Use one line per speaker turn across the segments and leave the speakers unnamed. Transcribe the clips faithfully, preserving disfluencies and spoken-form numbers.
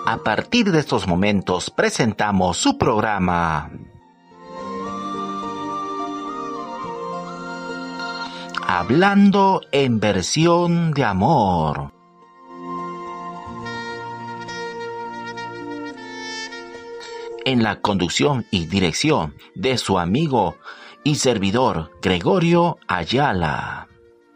A partir de estos momentos presentamos su programa Hablando en versión de amor. En la conducción y dirección de su amigo y servidor Gregorio Ayala.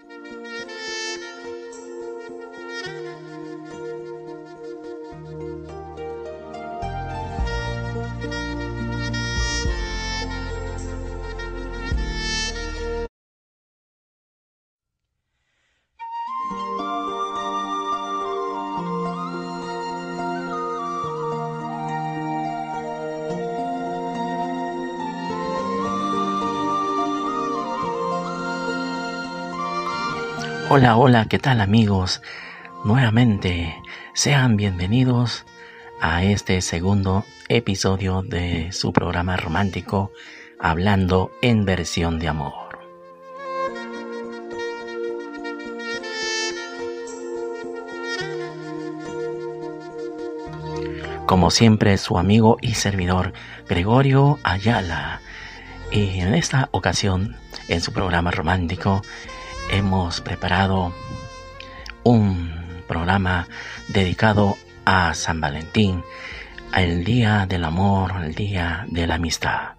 Hola, hola, ¿qué tal amigos? Nuevamente, sean bienvenidos a este segundo episodio de su programa romántico, Hablando en versión de amor. Como siempre, su amigo y servidor, Gregorio Ayala. Y en esta ocasión, en su programa romántico, hemos preparado un programa dedicado a San Valentín, al Día del Amor, al Día de la Amistad.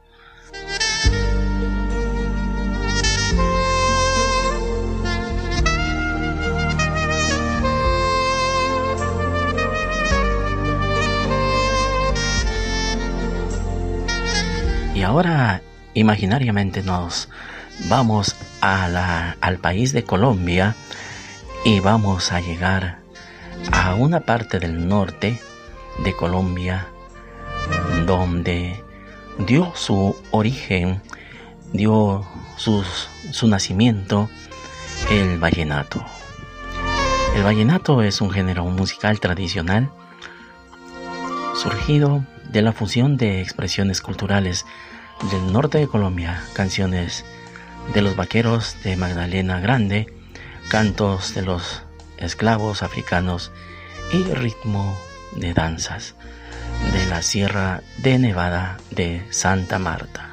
Y ahora, imaginariamente nos vamos a la, al país de Colombia y vamos a llegar a una parte del norte de Colombia donde dio su origen, dio sus, su nacimiento el vallenato. El vallenato es un género musical tradicional surgido de la fusión de expresiones culturales del norte de Colombia, canciones de los vaqueros de Magdalena Grande, cantos de los esclavos africanos y ritmo de danzas de la Sierra de Nevada de Santa Marta.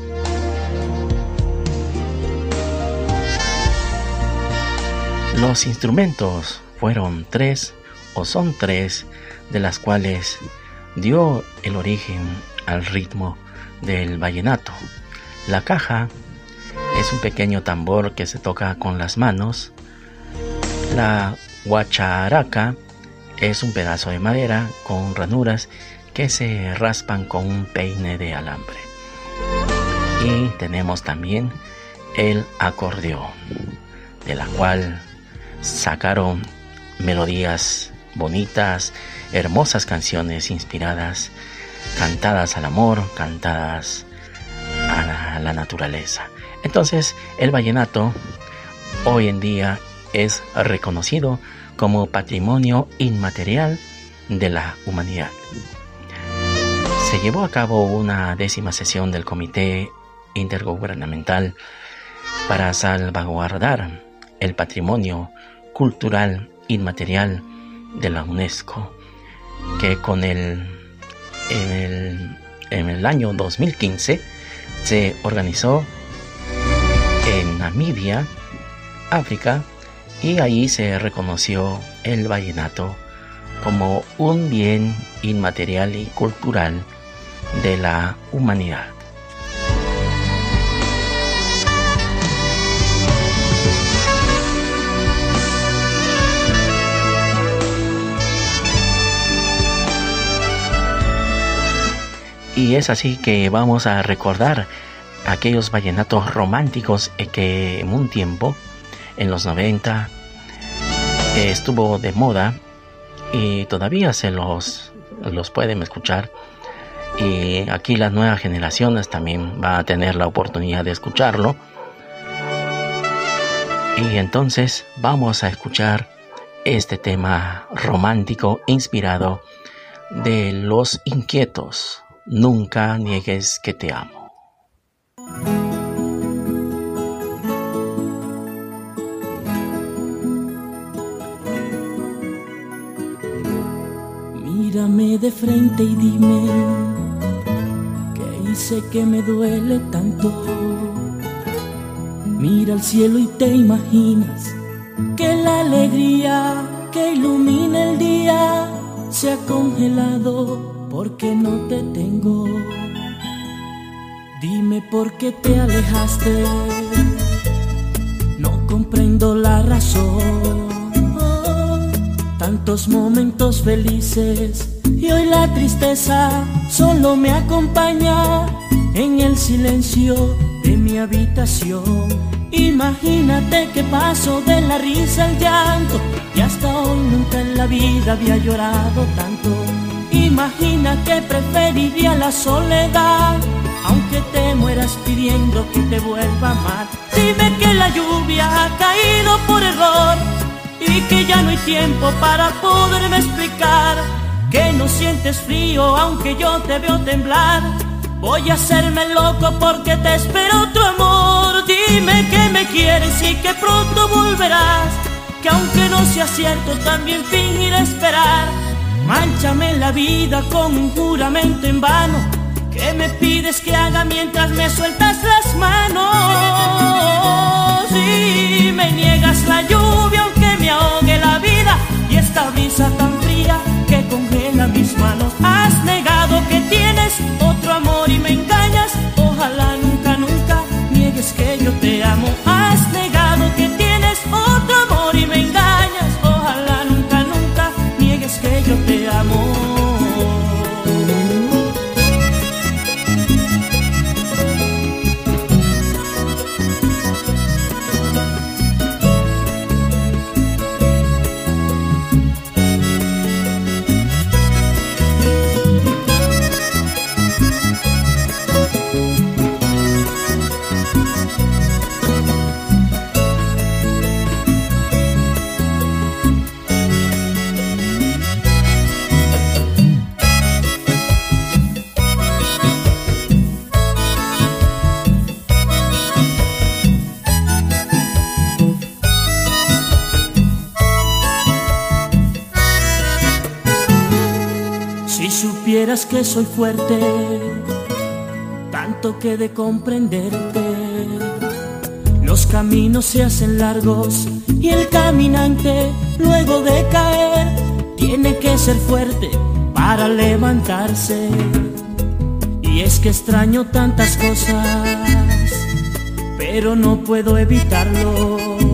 Los instrumentos fueron tres o son tres, de las cuales dio el origen al ritmo del vallenato. La caja es un pequeño tambor que se toca con las manos. La guacharaca es un pedazo de madera con ranuras que se raspan con un peine de alambre. Y tenemos también el acordeón, de la cual sacaron melodías bonitas, hermosas canciones inspiradas, cantadas al amor, cantadas a la, a la naturaleza. Entonces, el vallenato hoy en día es reconocido como patrimonio inmaterial de la humanidad. Se llevó a cabo una décima sesión del Comité Intergubernamental para salvaguardar el patrimonio cultural inmaterial de la UNESCO, que con el en el, en el año dos mil quince se organizó en Namibia, África, y ahí se reconoció el vallenato como un bien inmaterial y cultural de la humanidad. Y es así que vamos a recordar aquellos vallenatos románticos que en un tiempo, en los noventa, estuvo de moda y todavía se los, los pueden escuchar. Y aquí las nuevas generaciones también van a tener la oportunidad de escucharlo. Y entonces vamos a escuchar este tema romántico inspirado de Los Inquietos. Nunca niegues que te amo.
Mírame de frente y dime qué hice que me duele tanto. Mira al cielo y te imaginas que la alegría que ilumina el día se ha congelado porque no te tengo. Dime por qué te alejaste, no comprendo la razón. Tantos momentos felices y hoy la tristeza solo me acompaña en el silencio de mi habitación. Imagínate que paso de la risa al llanto y hasta hoy nunca en la vida había llorado tanto. Imagina que preferiría la soledad, aunque te mueras pidiendo que te vuelva a amar. Dime que la lluvia ha caído por error y que ya no hay tiempo para poderme explicar, que no sientes frío aunque yo te veo temblar. Voy a hacerme loco porque te espero otro amor. Dime que me quieres y que pronto volverás, que aunque no sea cierto también fingiré esperar. Mánchame la vida con un juramento en vano, ¿qué me pides que haga mientras me sueltas las manos? Si me niegas la lluvia aunque me ahogue la vida y esta brisa tan fría que congela mis manos. Has negado que tienes otro amor y me engañas. Ojalá nunca, nunca niegues que yo te amo. Has negado que tienes otro amor y me engañas. Ojalá nunca, nunca niegues que yo te amo. Si supieras que soy fuerte, tanto que de comprenderte. Los caminos se hacen largos y el caminante, luego de caer, tiene que ser fuerte para levantarse. Y es que extraño tantas cosas, pero no puedo evitarlo.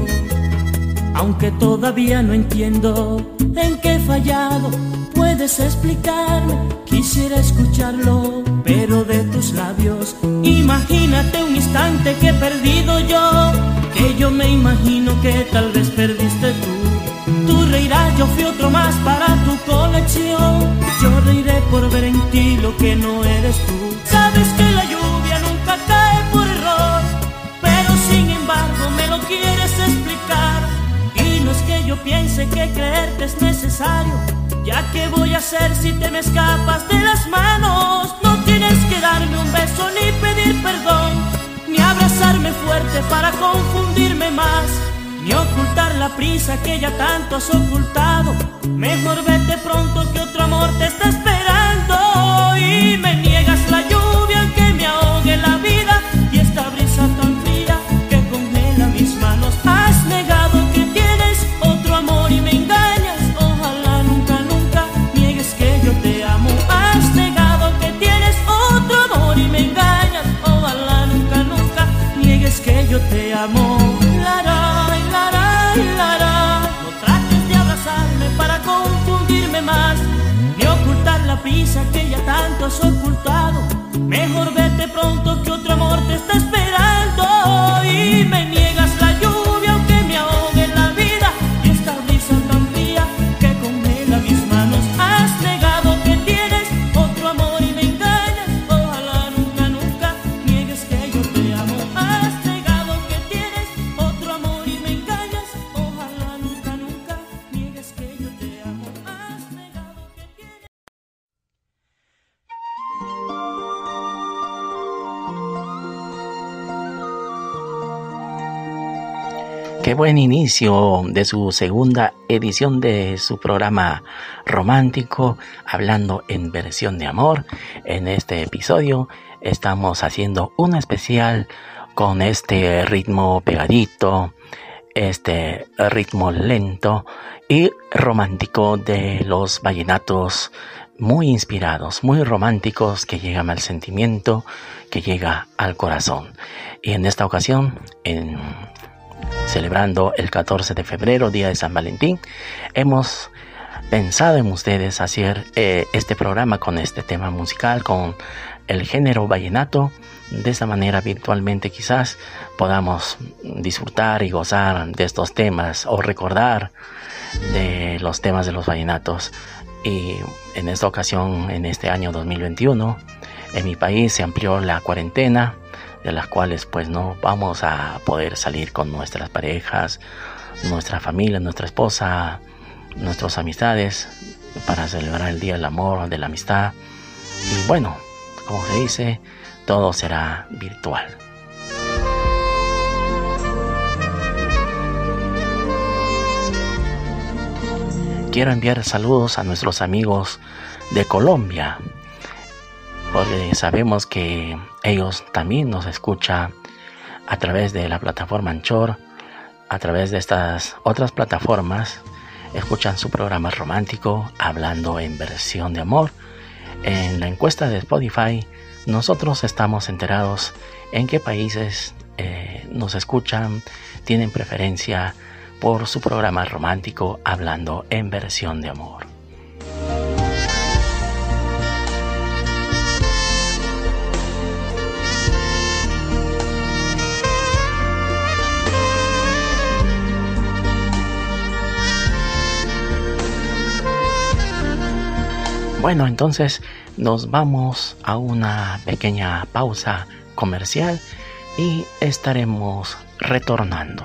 Aunque todavía no entiendo en qué he fallado, puedes explicarme, quisiera escucharlo, pero de tus labios. Imagínate un instante que he perdido yo, que yo me imagino que tal vez perdiste tú. Tú reirás, yo fui otro más para tu colección. Yo reiré por ver en ti lo que no eres tú. Sabes que la lluvia nunca cae por error, pero sin embargo me lo quieres explicar. Y no es que yo piense que creerte es necesario, ya que voy a hacer si te me escapas de las manos. No tienes que darme un beso ni pedir perdón, ni abrazarme fuerte para confundirme más, ni ocultar la prisa que ya tanto has ocultado. Mejor vete pronto que otro amor te está esperando. Y me niegas la lluvia que me ahogue la vida y esta brisa tan fría que congela mis manos. Has negado que tienes otro amor y me engañas. Ojalá nunca, nunca niegues que yo te amo. Has negado que tienes otro amor y me engañas. Ojalá nunca, nunca niegues que yo te amo. Lara, lara, lara. No trates de abrazarme para confundirme más, ni ocultar la prisa que ya tanto has ocultado. Mejor vete pronto que otro amor te está esperando. Y me niegas la lluvia aunque me ahogue la vida y esta brisa tan fría que congela mis manos. Has negado que tienes otro amor y me engañas. Ojalá nunca, nunca niegues que yo te amo. Has negado que tienes otro amor y me engañas. Ojalá nunca, nunca niegues que yo te amo. Has negado que tienes...
Qué buen inicio de su segunda edición de su programa romántico, hablando en versión de amor. En este episodio estamos haciendo un especial con este ritmo pegadito, este ritmo lento y romántico de los vallenatos, muy inspirados, muy románticos, que llegan al sentimiento, que llega al corazón. Y en esta ocasión, en celebrando el catorce de febrero, día de San Valentín, hemos pensado en ustedes hacer eh, este programa con este tema musical, con el género vallenato. De esta manera, virtualmente quizás podamos disfrutar y gozar de estos temas o recordar de los temas de los vallenatos. Y en esta ocasión, en este año dos mil veintiuno, en mi país se amplió la cuarentena, de las cuales pues no vamos a poder salir con nuestras parejas, nuestra familia, nuestra esposa, nuestras amistades, para celebrar el Día del Amor, de la Amistad. Y bueno, como se dice, todo será virtual. Quiero enviar saludos a nuestros amigos de Colombia, porque sabemos que ellos también nos escuchan a través de la plataforma Anchor, a través de estas otras plataformas, escuchan su programa romántico, hablando en versión de amor. En la encuesta de Spotify, nosotros estamos enterados en qué países eh, nos escuchan, tienen preferencia por su programa romántico, hablando en versión de amor. Bueno, entonces nos vamos a una pequeña pausa comercial y estaremos retornando.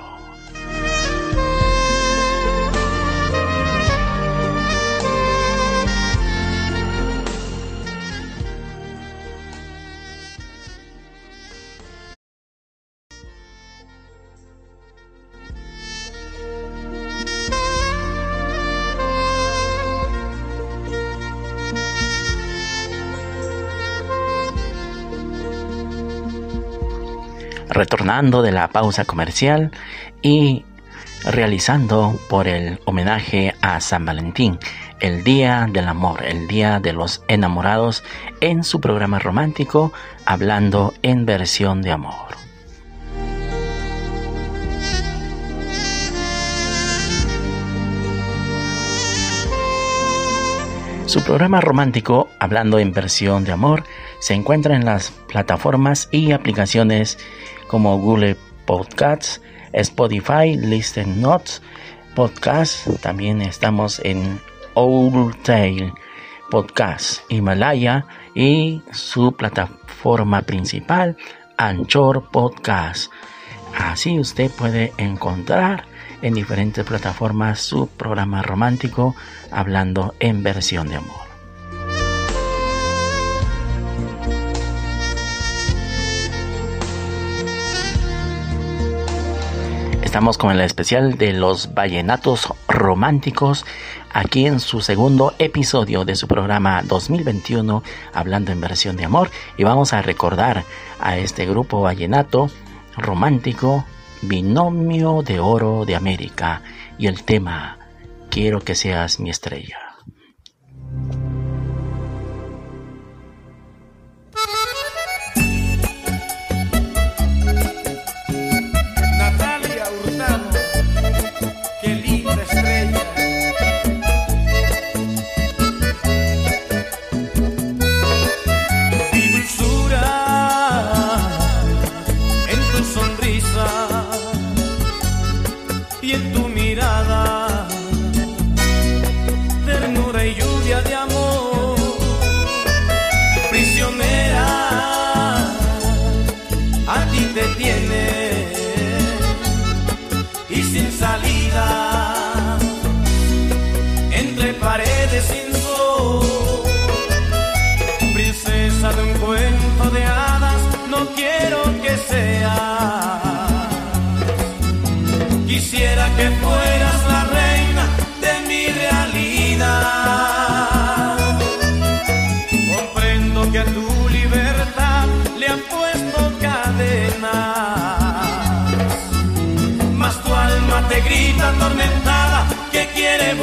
Retornando de la pausa comercial y realizando por el homenaje a San Valentín, el Día del Amor, el Día de los Enamorados, en su programa romántico, hablando en versión de amor. Su programa romántico, hablando en versión de amor, se encuentra en las plataformas y aplicaciones como Google Podcasts, Spotify, Listen Notes Podcasts. También estamos en Owltail Podcast, Himalaya y su plataforma principal, Anchor Podcast. Así usted puede encontrar en diferentes plataformas su programa romántico, hablando en versión de amor. Estamos con el especial de los vallenatos románticos, aquí en su segundo episodio de su programa dos mil veintiuno, hablando en versión de amor, y vamos a recordar a este grupo vallenato romántico, Binomio de Oro de América, y el tema Quiero que seas mi estrella.
Quiero que sea
Quisiera que fueras la reina de mi realidad. Comprendo que a tu libertad le han puesto cadenas, mas tu alma te grita atormentada que quiere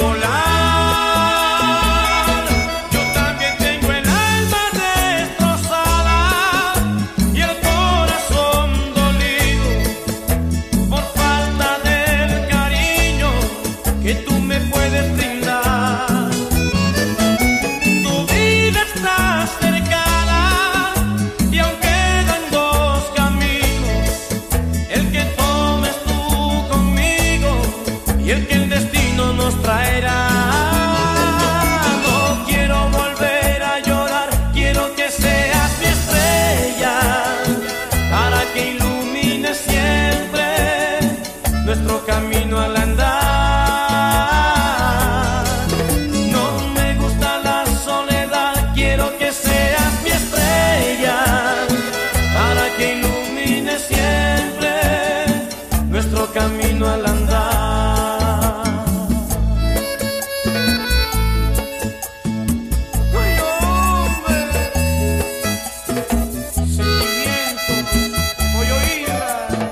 volar. Yo también tengo el alma destrozada y el corazón dolido por falta del cariño que tú me puedes brindar. Tu vida está cercana y aún quedan dos caminos, el que tomes tú conmigo y el que el destino nos traerá. No quiero volver a llorar, quiero que seas mi estrella para que ilumine siempre nuestro camino al andar. No me gusta la soledad, quiero que seas mi estrella para que ilumine siempre nuestro camino al andar. Ay, hombre, sentimientos, voy a oírla.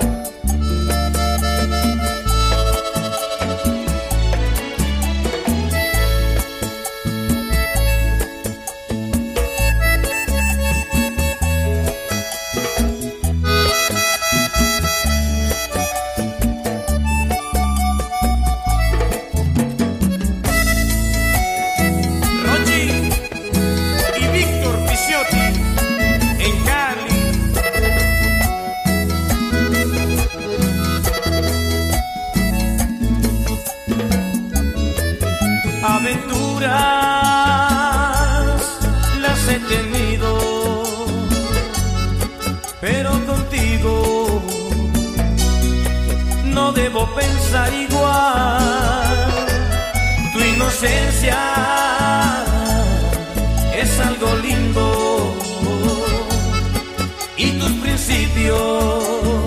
Rochi y Víctor Pisciotti en Cali. Aventuras las he tenido, pero contigo no debo pensar igual. Tu inocencia es algo lindo y tus principios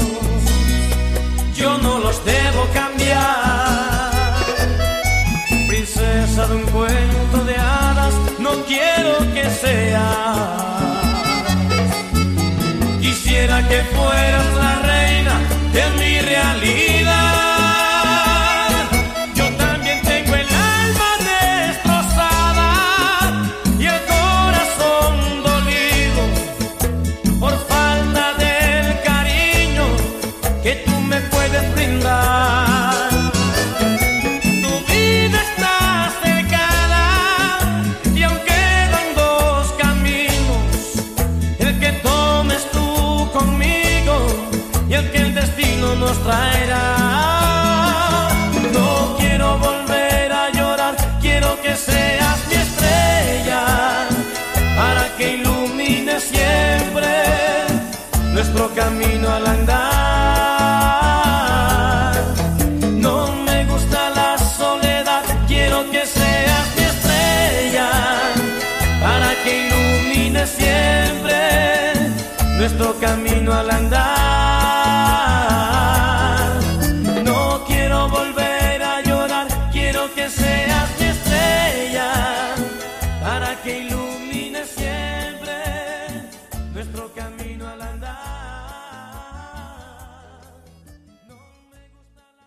yo no los debo cambiar. Princesa de un cuento de hadas, no quiero que seas. Quisiera que fueras la reina de mi realidad. Yo también tengo el alma destrozada y el corazón dolido por falta del cariño que tú me puedes brindar. Tu vida está cercana y aún quedan dos caminos, el que tomes tú conmigo y el que el destino nos traerá. No quiero volver a llorar, quiero que seas mi estrella para que ilumine siempre nuestro camino al andar. No me gusta la soledad, quiero que seas mi estrella para que ilumine siempre nuestro camino al andar. No quiero volver a llorar, quiero que seas mi estrella para que ilumine siempre nuestro camino al andar. No me gusta la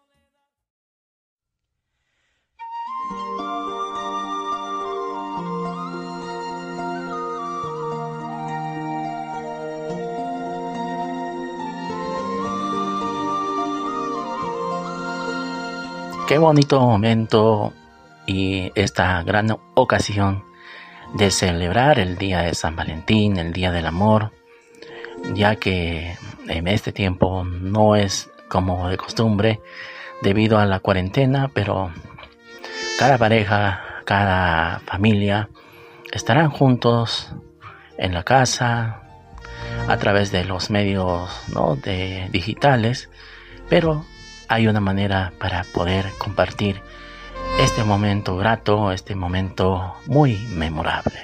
Qué bonito momento y esta gran ocasión de celebrar el día de San Valentín, el día del amor, ya que en este tiempo no es como de costumbre debido a la cuarentena, pero cada pareja, cada familia estarán juntos en la casa a través de los medios, ¿no?, de digitales, pero hay una manera para poder compartir este momento grato, este momento muy memorable.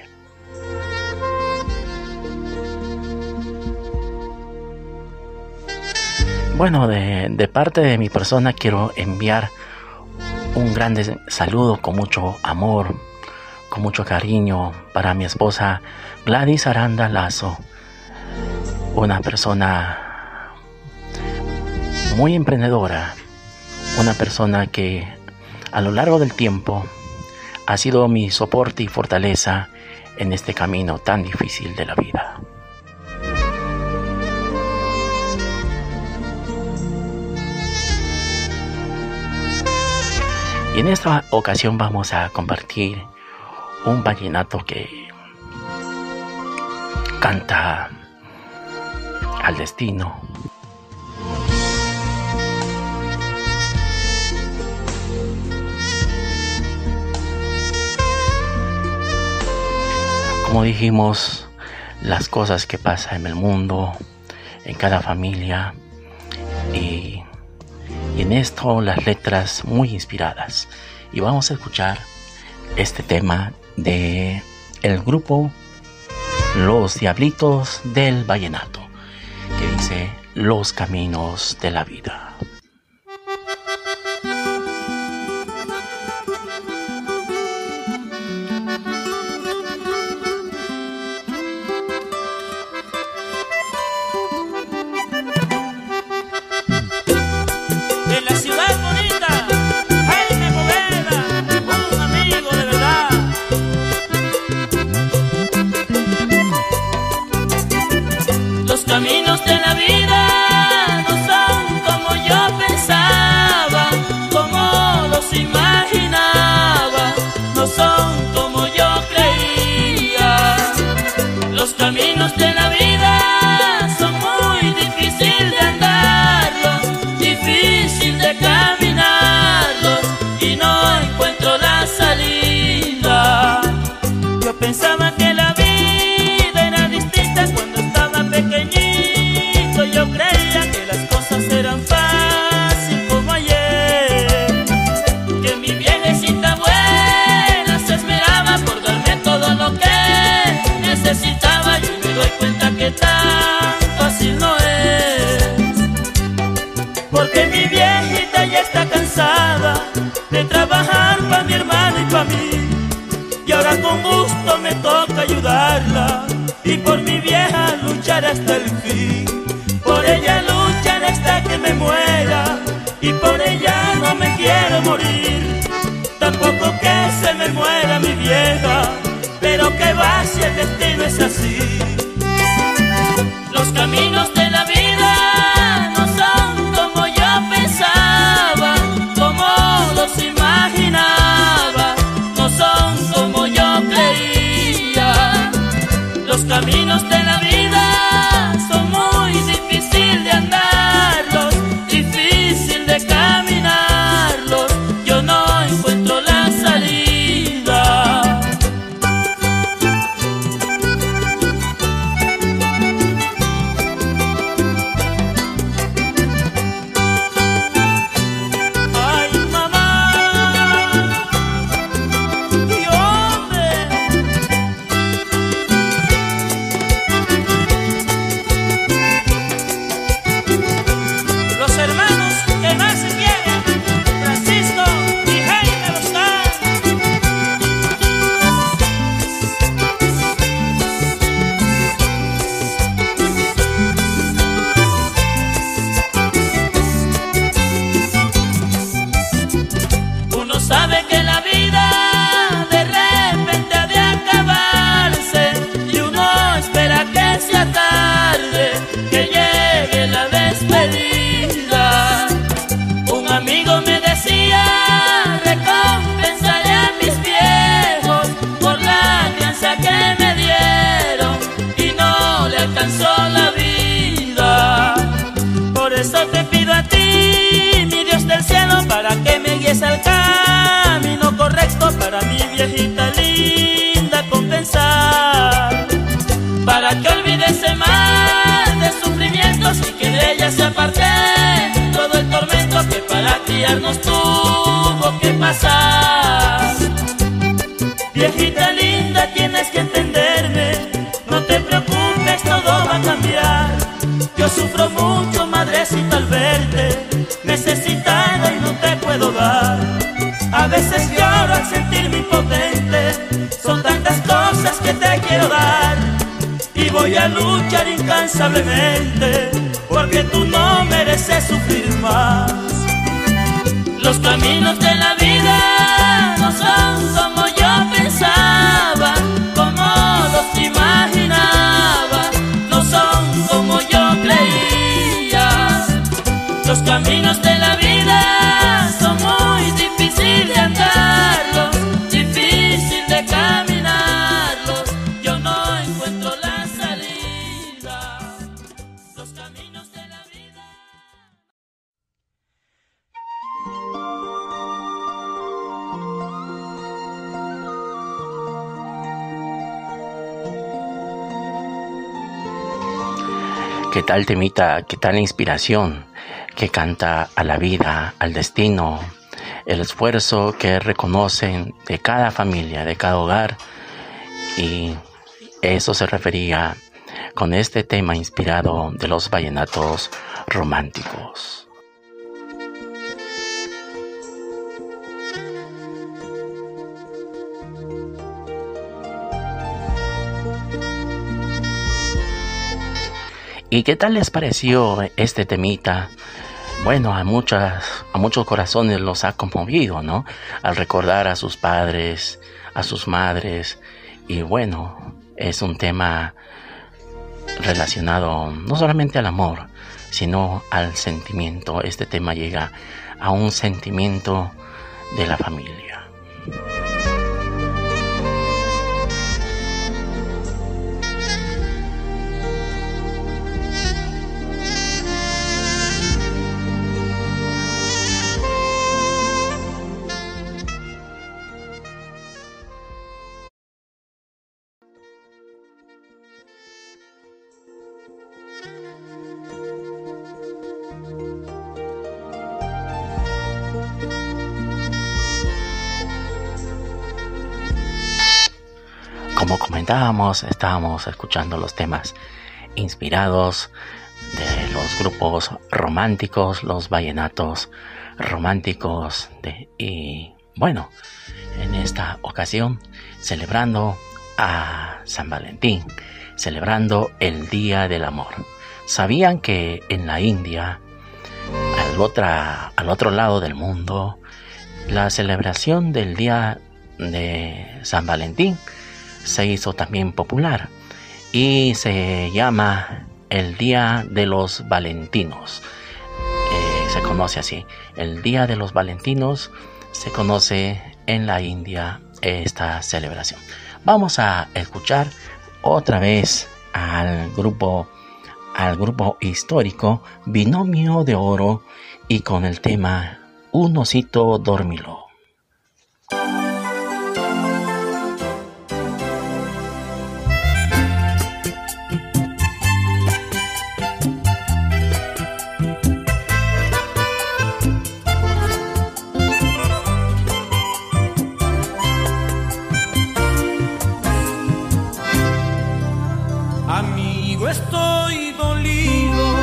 Bueno, de, de parte de mi persona quiero enviar un grande saludo con mucho amor, con mucho cariño para mi esposa Gladys Aranda Lazo, una persona muy emprendedora, una persona que a lo largo del tiempo ha sido mi soporte y fortaleza en este camino tan difícil de la vida. Y en esta ocasión vamos a compartir un vallenato que canta al destino. Como dijimos, las cosas que pasan en el mundo, en cada familia, y Y en esto las letras muy inspiradas. Y vamos a escuchar este tema de el grupo Los Diablitos del Vallenato, que dice Los Caminos de la Vida.
Caminos de la vida no son como yo pensaba, como los imaginaba, no son como yo creía. Los caminos de la vida son muy difíciles de andarlos, difícil de caminarlos, y no encuentro la salida. Yo pensaba que la vida era distinta cuando estaba pequeñito, yo creía que las cosas eran fáciles como ayer, que mi viejecita buena se esmeraba por darme todo lo que necesitaba, y me doy cuenta que tan fácil no es, porque mi viejita ya está cansada de trabajar para mi hermano y para mí, y ahora con gusto me toca ayudarla, y por mi vieja luchar hasta el fin. Por ella luchar hasta que me muera, y por ella no me quiero morir. Tampoco que se me muera mi vieja, pero que va si el destino es así. Los caminos de la vida no son como yo pensaba, como los imaginaba, no son como yo creía. Los caminos de la vida son muy difíciles de andarlos, difícil de caminarlos, yo no encuentro la salida. Ay, mamá, y hombre, los hermanos que más se quieren, Francisco y Jaime Boscán. Uno sabe que la vida de repente ha de acabarse, y uno espera que sea tarde, que llegue la despedida. Un amigo me decía, recompensaré a mis viejos por la crianza que me dieron, y no le alcanzó la vida. Por eso te pido a ti, mi Dios del cielo, para que me guíes al camino correcto, para mi viejita linda compensar, para que olvide ese mal de sufrimientos y que de ella se aparte todo el tormento que para criarnos tuvo que pasar. Viejita linda, tienes que entenderme, no te preocupes, todo va a cambiar. Yo sufro mucho, madrecita, al ver necesitada y no te puedo dar. A veces lloro al sentirme impotente, son tantas cosas que te quiero dar. Y voy a luchar incansablemente, porque tú no mereces sufrir más. Los caminos de la vida no son como yo pensaba, como los imaginaba, no son como yo creía. Los caminos de la vida son muy difíciles de andarlos, difícil de caminarlos. Yo no encuentro la salida. Los caminos de la vida.
¿Qué tal temita? ¿Qué tal inspiración? Que canta a la vida, al destino, el esfuerzo que reconocen de cada familia, de cada hogar. Y eso se refería con este tema inspirado de los vallenatos románticos. ¿Y qué tal les pareció este temita? Bueno, a muchas, a muchos corazones los ha conmovido, ¿no? Al recordar a sus padres, a sus madres. Y bueno, es un tema relacionado no solamente al amor, sino al sentimiento. Este tema llega a un sentimiento de la familia. Como comentábamos, estábamos escuchando los temas inspirados de los grupos románticos, los vallenatos románticos de, y bueno, en esta ocasión celebrando a San Valentín, celebrando el Día del Amor. ¿Sabían que en la India, al, otra, al otro lado del mundo, la celebración del Día de San Valentín se hizo también popular y se llama el Día de los Valentinos? Eh, se conoce así, el Día de los Valentinos. Se conoce en la India esta celebración. Vamos a escuchar otra vez al grupo al grupo histórico Binomio de Oro y con el tema Un osito dormilón.
Amigo, estoy dolido,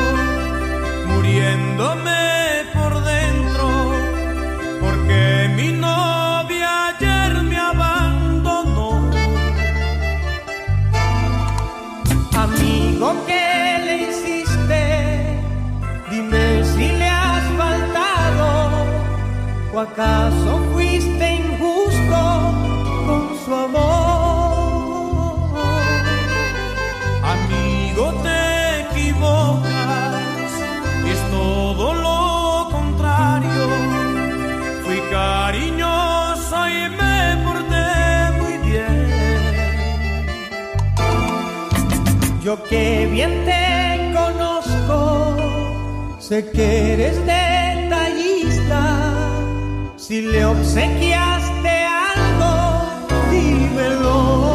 muriéndome por dentro, porque mi novia ayer me abandonó.
Amigo, ¿qué le hiciste? Dime si le has faltado, o acaso fuiste injusto con su amor.
Amigo, te equivocas, es todo lo contrario. Fui cariñoso y me porté muy bien.
Yo que bien te conozco, sé que eres detallista. Si le obsequiaste algo, dímelo.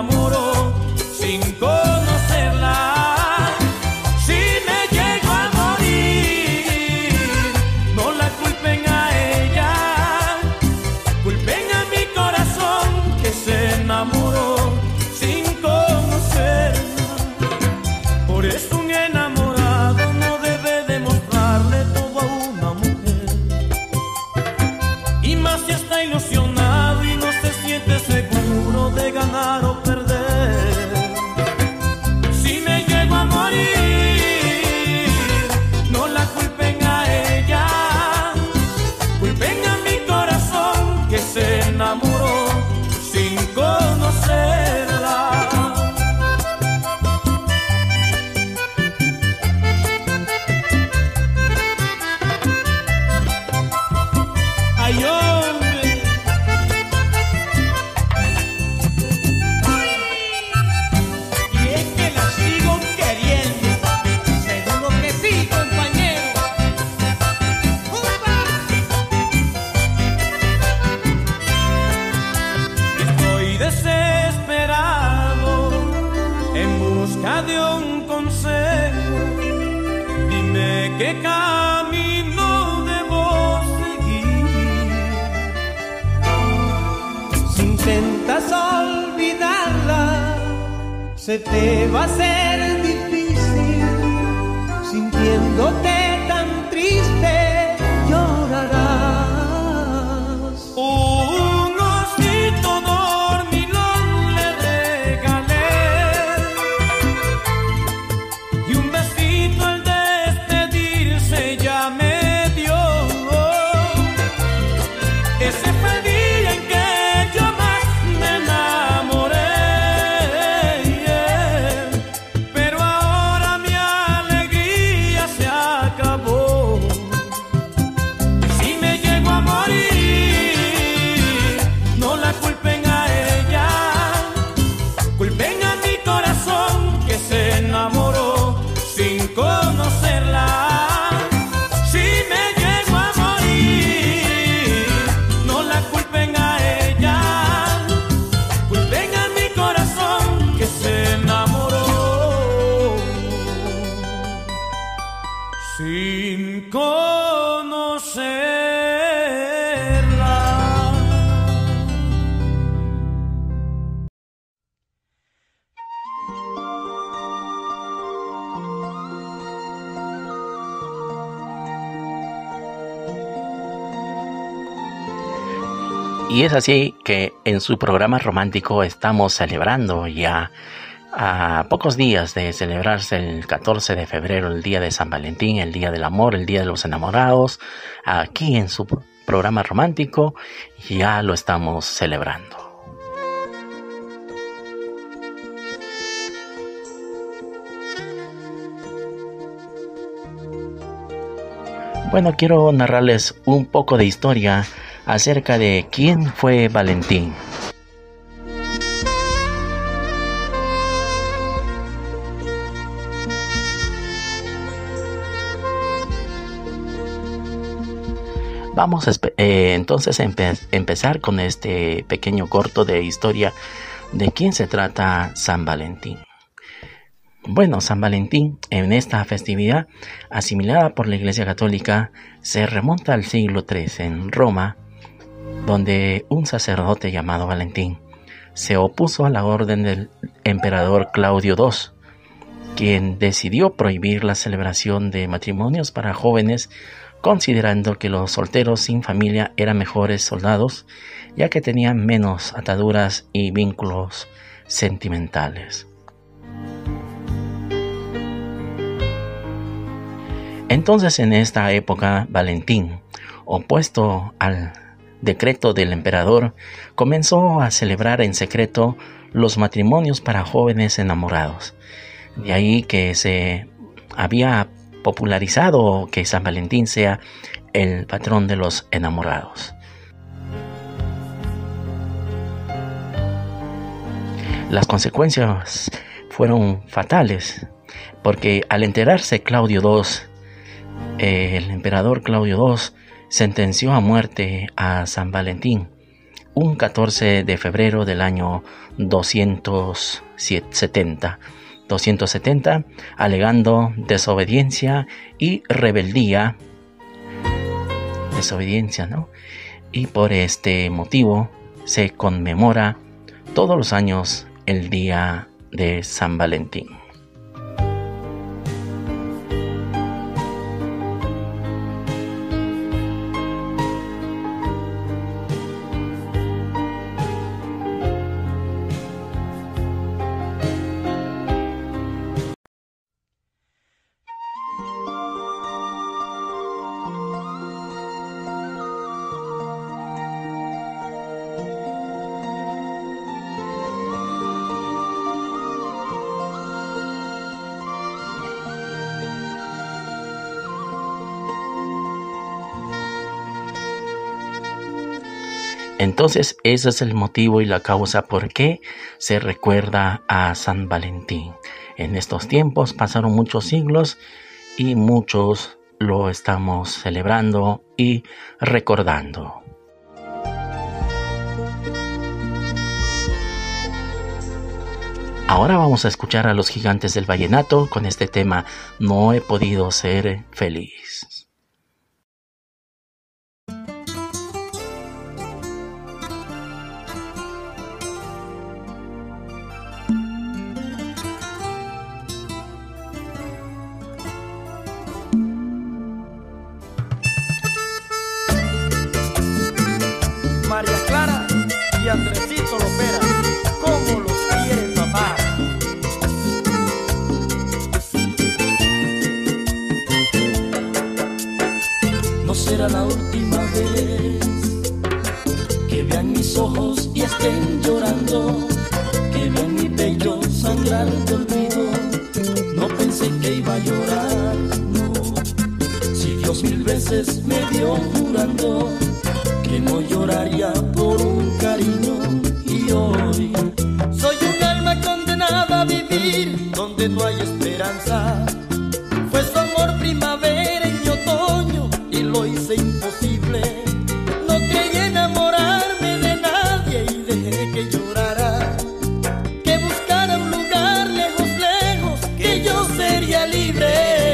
enamoró sin conocerla. Si me llego a morir, no la culpen a ella, culpen a mi corazón que se enamoró sin conocerla. Por eso un enamorado no debe demostrarle todo a una mujer, y más si está ilusionado y no se siente seguro de ganar o perder. Si me llego a morir, no la culpen a ella, culpen a mi corazón que se enamoró sin conocerla. Ay, hombre. Y es que la sigo queriendo, seguro que sí, compañero. ¡Upa! Estoy desesperado en busca de un consejo. Dime qué camino debo seguir. Si intentas olvidarla, se te va a hacer difícil. Sintiéndote tan triste, llorarás. Un osito dormilón le regalé y un besito al despedirse ya me dio. Ese fue el día en que yo más me enamoré, yeah. Pero ahora mi alegría se acabó. Si me llego a morir, no la culpen a ella, culpen a mi corazón que se enamoró sin conocerla. Si me llego a morir, no la culpen a ella, culpen a mi corazón que se enamoró sin conocerla.
Y es así que en su programa romántico estamos celebrando ya a pocos días de celebrarse el catorce de febrero, el día de San Valentín, el día del amor, el día de los enamorados. Aquí en su programa romántico ya lo estamos celebrando. Bueno, quiero narrarles un poco de historia acerca de quién fue Valentín. Vamos a eh, entonces a empe empezar con este pequeño corto de historia de quién se trata San Valentín. Bueno, San Valentín, en esta festividad asimilada por la Iglesia Católica, se remonta al siglo trece en Roma, donde un sacerdote llamado Valentín se opuso a la orden del emperador Claudio segundo, quien decidió prohibir la celebración de matrimonios para jóvenes, considerando que los solteros sin familia eran mejores soldados, ya que tenían menos ataduras y vínculos sentimentales. Entonces, en esta época, Valentín, opuesto al decreto del emperador, comenzó a celebrar en secreto los matrimonios para jóvenes enamorados. De ahí que se había popularizado que San Valentín sea el patrón de los enamorados. Las consecuencias fueron fatales, porque al enterarse Claudio segundo, eh, el emperador Claudio segundo sentenció a muerte a San Valentín, un catorce de febrero del año doscientos setenta, alegando desobediencia y rebeldía, desobediencia, ¿no? Y por este motivo se conmemora todos los años el día de San Valentín. Entonces ese es el motivo y la causa por qué se recuerda a San Valentín. En estos tiempos pasaron muchos siglos y muchos lo estamos celebrando y recordando. Ahora vamos a escuchar a los Gigantes del Vallenato con este tema No he podido ser feliz.
María Clara y Andresito Lopera, ¿cómo los quiere papá?
No será la última vez que vean mis ojos y estén llorando, que vean mi pecho sangrar de olvido. No pensé que iba a llorar, no. Si Dios mil veces me vio jurando que no lloraría por un cariño, y hoy soy un alma condenada a vivir donde no hay esperanza. Fue su amor primavera en mi otoño y lo hice imposible. No creí enamorarme de nadie y dejé que llorara, que buscara un lugar lejos, lejos, que yo sería libre.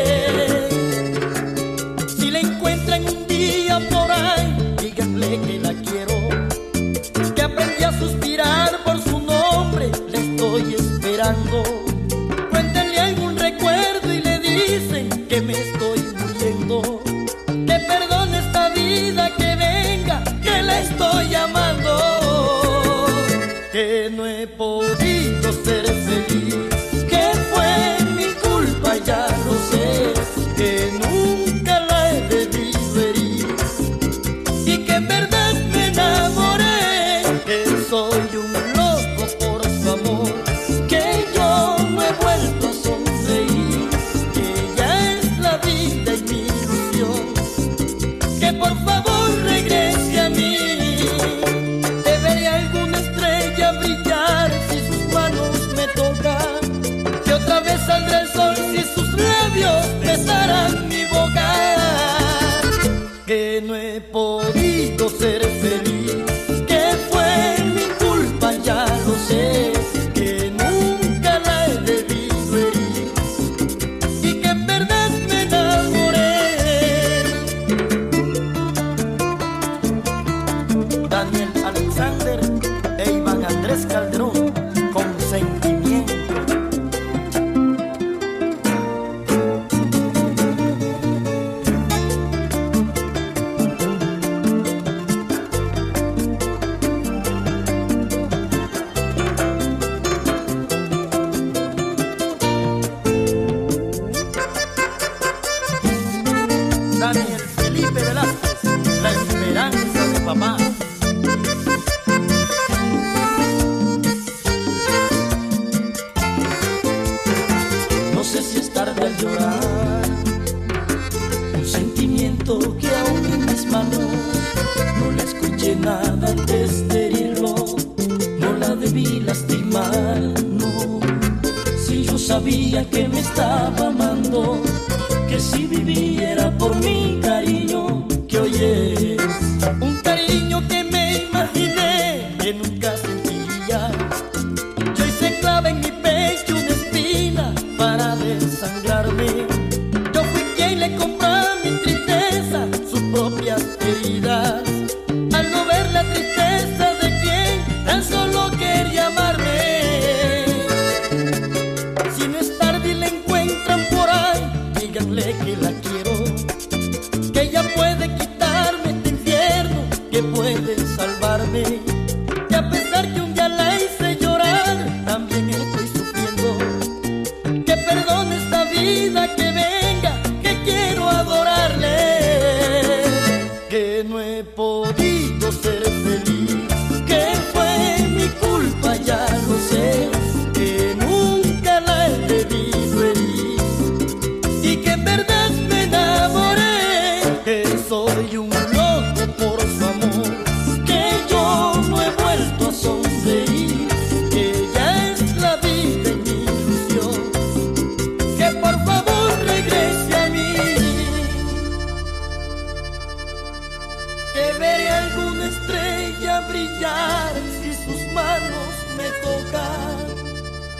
Si la encuentran un día por ahí, que la quiero, que aprendí a suspirar por su nombre, le estoy esperando. Cuéntenle algún recuerdo y le dicen que me estoy muriendo, que perdone esta vida, que venga, que la estoy amando, que no he podido ser feliz, que fue mi culpa, ya lo sé, que nunca la he debido herir, y que en verdad me enamoré, que soy un loco por su amor, que yo no he vuelto a sonreír, que ya es la vida y mi ilusión, que por favor regrese a mí. Debería alguna estrella brillar si sus manos me tocan, que otra vez saldrá el sol si sus labios besarán mi boca, que no he podido ser feliz, que fue mi culpa, ya lo sé, que nunca la he debido herir, y que en verdad me enamoré. Daniel Alexander e Iván Andrés Calderón, con sentimiento. Daniel Felipe Velázquez, la esperanza de papá. No sé si es tarde al llorar, un sentimiento que aún en mis manos no le escuché nada antes de herirlo, no la debí lastimar, no. Si yo sabía que me estaba amando, que si viviera por mi cariño, que hoy es un cariño que me imaginé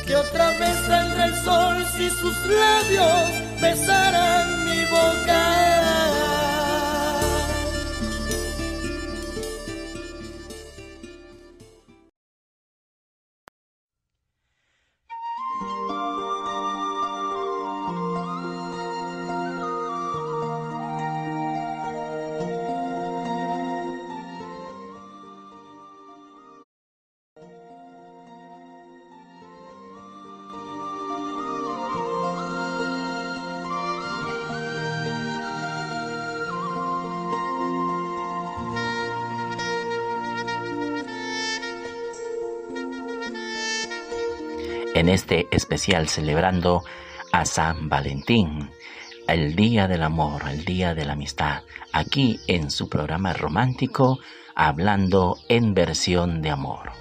que otra vez saldrá el sol si sus labios besarán mi boca.
En este especial celebrando a San Valentín, el Día del Amor, el Día de la Amistad, aquí en su programa romántico, hablando en versión de amor.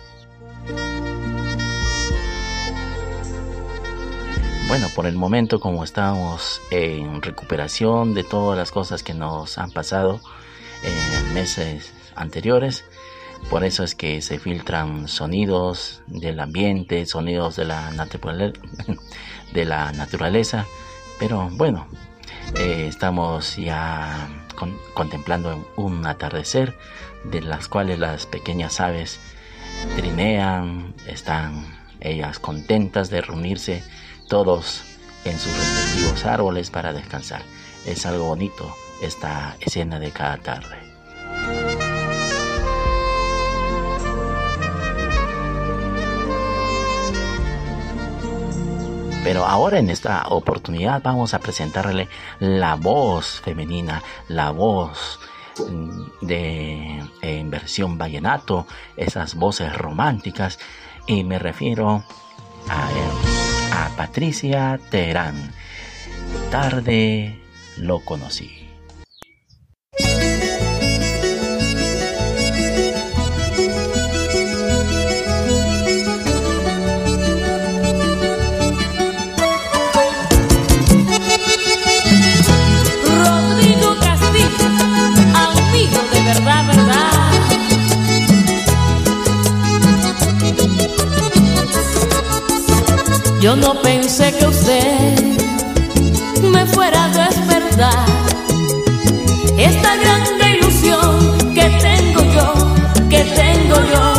Bueno, por el momento, como estamos en recuperación de todas las cosas que nos han pasado en meses anteriores, por eso es que se filtran sonidos del ambiente, sonidos de la, naturale- de la naturaleza. Pero bueno, eh, estamos ya con- contemplando un atardecer de las cuales las pequeñas aves trinean, están ellas contentas de reunirse todos en sus respectivos árboles para descansar. Es algo bonito esta escena de cada tarde. Pero ahora en esta oportunidad vamos a presentarle la voz femenina, la voz de en versión vallenato, esas voces románticas, y me refiero a, a Patricia Terán. Tarde lo conocí.
Verdad, verdad. Yo no pensé que usted me fuera a despertar esta grande ilusión que tengo yo, que tengo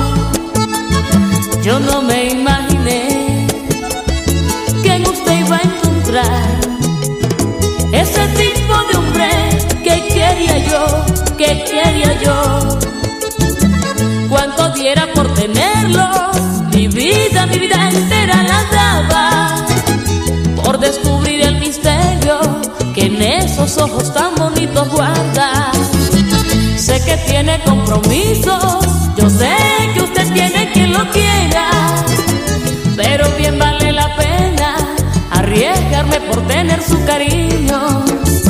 yo. Yo no me imaginé que en usted iba a encontrar ese tipo de hombre que quería yo, que quería yo. Cuánto diera por tenerlo, mi vida, mi vida entera la daba por descubrir el misterio que en esos ojos tan bonitos guarda. Sé que tiene compromisos, yo sé que usted tiene quien lo quiera, pero bien vale la pena arriesgarme por tener su cariño.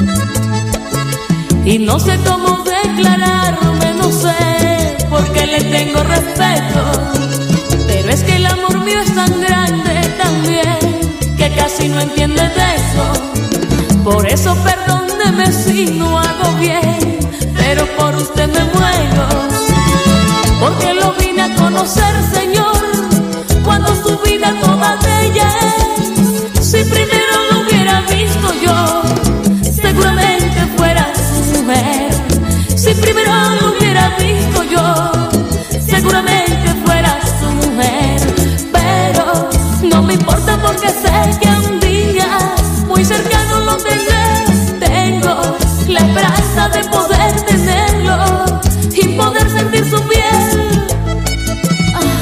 Y no sé cómo declararme, no sé, porque le tengo respeto, pero es que el amor mío es tan grande también, que casi no entiende de eso. Por eso perdóneme si no hago bien, pero por usted me muero, porque lo vine a conocer, Señor, cuando su vida toda bella es. Si primero lo hubiera visto yo, seguramente fuera su mujer. Si primero lo hubiera visto yo, seguramente fuera su mujer. Pero no me importa porque sé que un día muy cercano lo tendré. Tengo la esperanza de poder tenerlo y poder sentir su piel. Ah.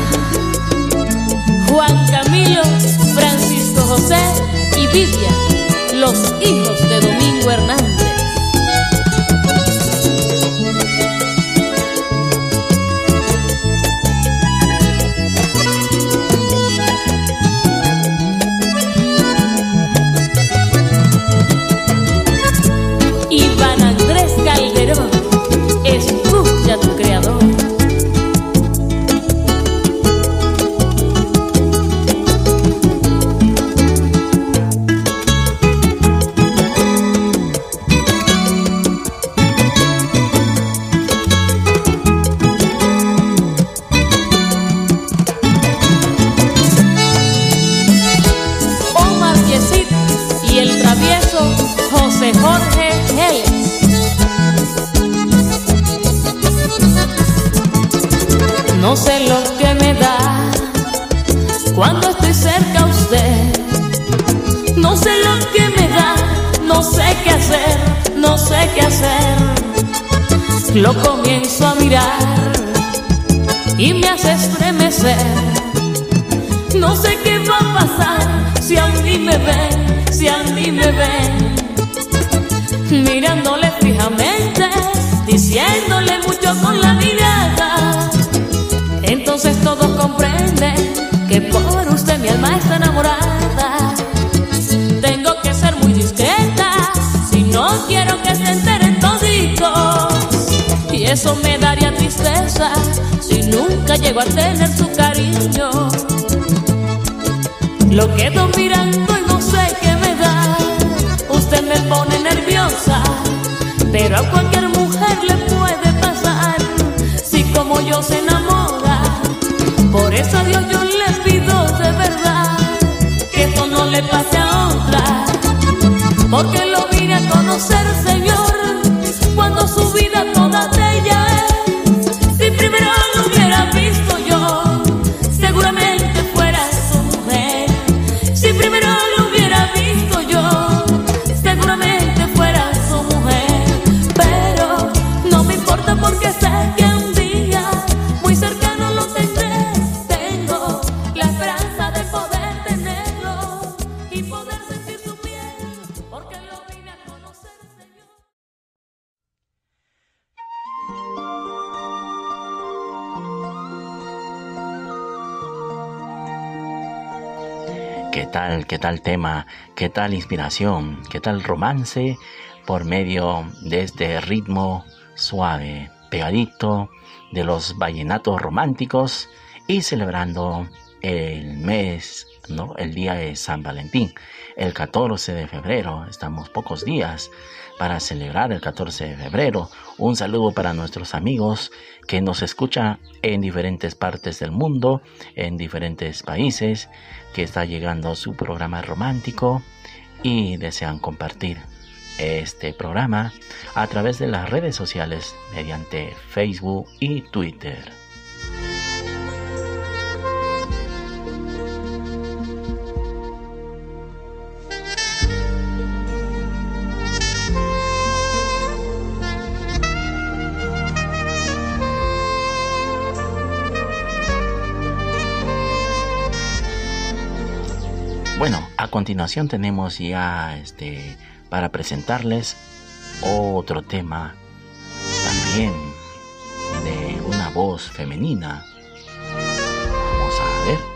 Juan Camilo, Francisco José y Vivian, los hijos de Domingo Hernández. Iván Andrés Calderón, escucha a tu creador. cerca a usted. No sé lo que me da, no sé qué hacer, no sé qué hacer. Lo comienzo a mirar y me hace estremecer. No sé qué va a pasar si a mí me ven, si a mí me ven. Mirándole fijamente, diciéndole mucho con la mirada. Entonces todos comprenden que por usted mi alma está enamorada. Tengo que ser muy discreta, si no quiero que se enteren toditos. Y eso me daría tristeza si nunca llego a tener su cariño. Lo quedo mirando y no sé qué me da. Usted me pone nerviosa, pero a cualquier mujer le puede pasar si como yo se enamora. Por eso a Dios yo le pido de verdad que esto no le pase a otra, porque lo vine a conocer, Señor, cuando su vida toda de ella es. Si primero lo hubiera visto yo, seguramente fuera su mujer. Si primero lo hubiera visto yo, seguramente fuera su mujer. Pero no me importa porque sé que un día muy cercano lo tendré. Tengo la esperanza de poder tenerlo y poder sentir su piel, porque lo vine a conocer, Señor.
¿Qué tal? ¿Qué tal tema? ¿Qué tal inspiración? ¿Qué tal romance por medio de este ritmo suave, pegadito de los vallenatos románticos y celebrando el mes, ¿no? El día de San Valentín, el catorce de febrero. Estamos pocos días para celebrar el catorce de febrero. Un saludo para nuestros amigos que nos escuchan en diferentes partes del mundo, en diferentes países, que está llegando su programa romántico y desean compartir este programa a través de las redes sociales mediante Facebook y Twitter. Bueno, a continuación tenemos ya este para presentarles otro tema también de una voz femenina. Vamos a ver.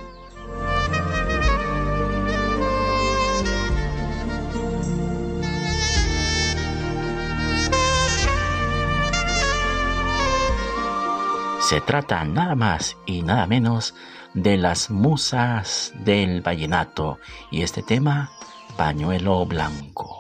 Se trata nada más y nada menos de las musas del vallenato y este tema, Pañuelo Blanco.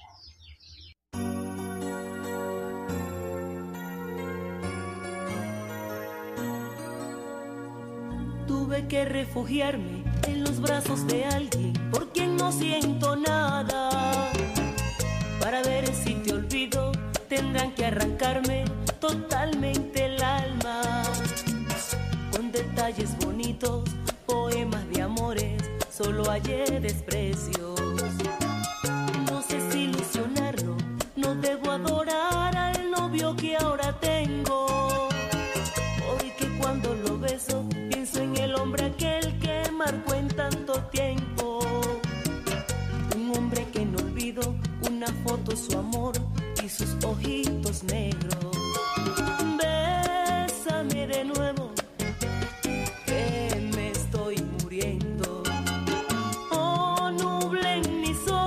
Tuve que refugiarme en los brazos de alguien por quien no siento nada. Para ver si te olvido tendrán que arrancarme totalmente el alma. Con detalles bonitos, poemas de amores, solo hallé desprecios. No sé si ilusionarlo, no debo adorar al novio que ahora tengo. Porque cuando lo beso, pienso en el hombre aquel que marcó en tanto tiempo. Un hombre que no olvido, una foto, su amor y sus ojitos negros. Bésame de nuevo, que me estoy muriendo. Oh, nublen mis ojos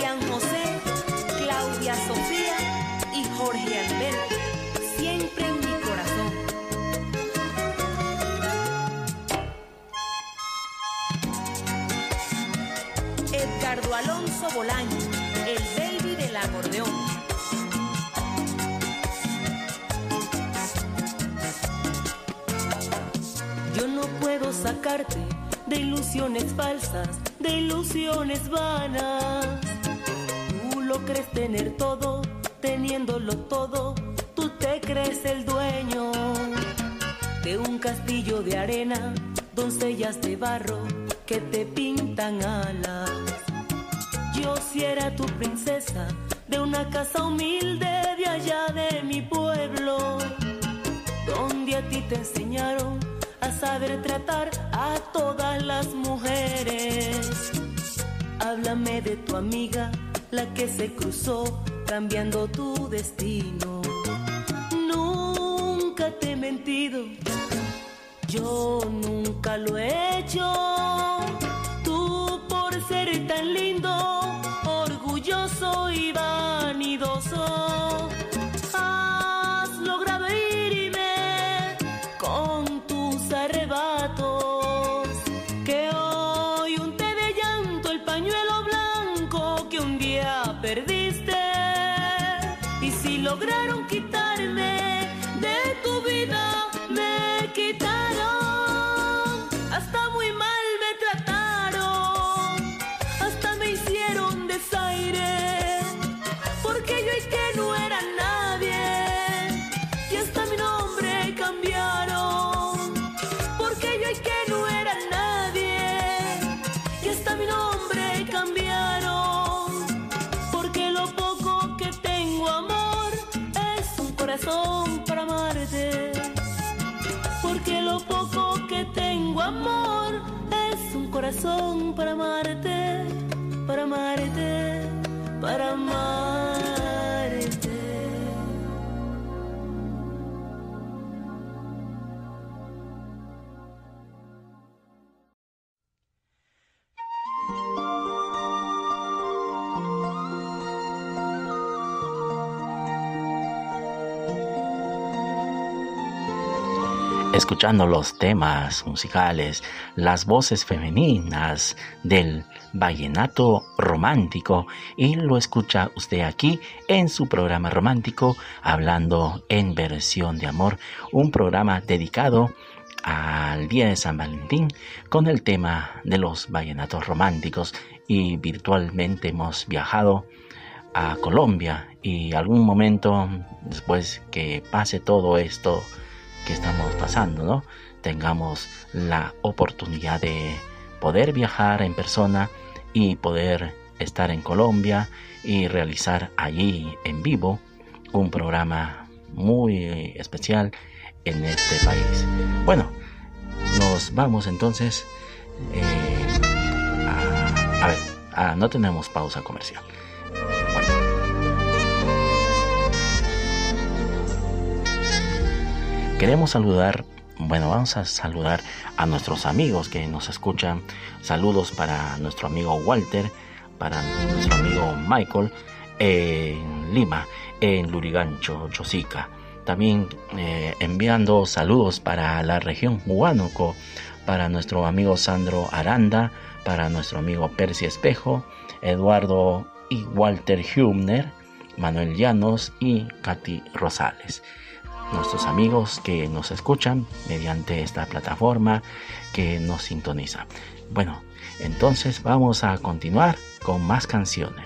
Marian José, Claudia Sofía y Jorge Alberto, siempre en mi corazón. Edgardo Alonso Bolaño, el baby del acordeón. Yo no puedo sacarte de ilusiones falsas, de ilusiones vanas. Tú lo crees tener todo, teniéndolo todo, tú te crees el dueño de un castillo de arena, doncellas de barro que te pintan alas. Yo si era tu princesa, de una casa humilde de allá de mi pueblo, donde a ti te enseñaron a saber tratar a todas las mujeres. Háblame de tu amiga, la que se cruzó cambiando tu destino. Nunca te he mentido, yo nunca lo he hecho. Tú por ser tan lindo, orgulloso y vanidoso, has logrado herirme con tus arrebatos, que hoy unté de llanto el pañuelo blanco que un día perdiste. Y si lograron quitarme de tu vida, me quitaron, hasta muy mal me trataron, hasta me hicieron desaire, porque yo es que no era nadie, y hasta mi nombre cambiaron, porque yo es que no era nadie, y hasta mi nombre cambiaron, porque lo poco que tengo, amor, es un corazón para amarte, porque lo poco que tengo, amor, es un corazón para amarte, para amarte, para amarte.
Escuchando los temas musicales, las voces femeninas del vallenato romántico, y lo escucha usted aquí en su programa romántico, Hablando en Versión de Amor, un programa dedicado al día de San Valentín con el tema de los vallenatos románticos, y virtualmente hemos viajado a Colombia, y algún momento después que pase todo esto que estamos pasando, ¿no?, tengamos la oportunidad de poder viajar en persona y poder estar en Colombia y realizar allí en vivo un programa muy especial en este país. Bueno, nos vamos entonces eh, a, a ver, a, no tenemos pausa comercial. Queremos saludar, bueno, vamos a saludar a nuestros amigos que nos escuchan. Saludos para nuestro amigo Walter, para nuestro amigo Michael en Lima, en Lurigancho, Chosica. También eh, enviando saludos para la región Huánuco, para nuestro amigo Sandro Aranda, para nuestro amigo Percy Espejo, Eduardo y Walter Humner, Manuel Llanos y Katy Rosales. Nuestros amigos que nos escuchan mediante esta plataforma, que nos sintoniza. Bueno, entonces vamos a continuar con más canciones.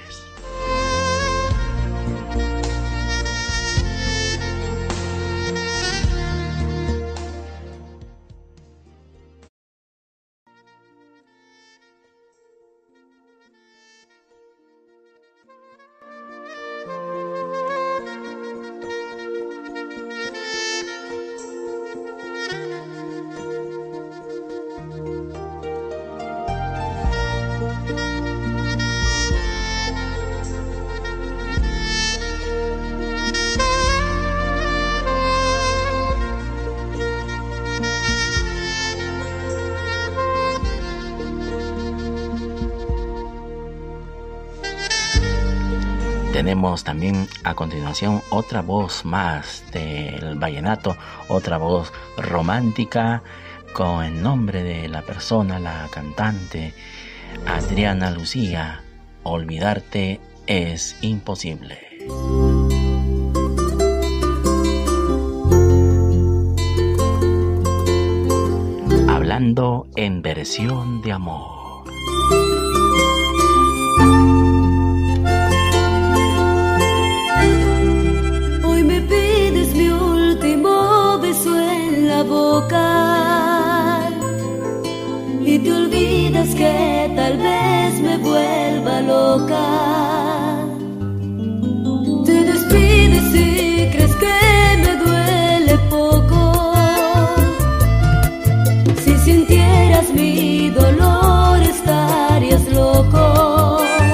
tenemos también a continuación otra voz más del vallenato, otra voz romántica con el nombre de la persona, la cantante Adriana Lucía. Olvidarte es imposible. Hablando en versión de amor.
Hoy me pides mi último beso en la boca y te olvidas que tal vez me vuelva loca. Te despides y crees que me duele poco. Si sintieras mi dolor estarías loco.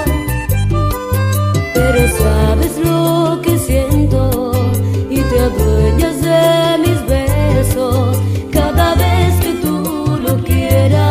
Pero sabes lo que siento y te adueñas de mis besos cada vez que tú lo quieras.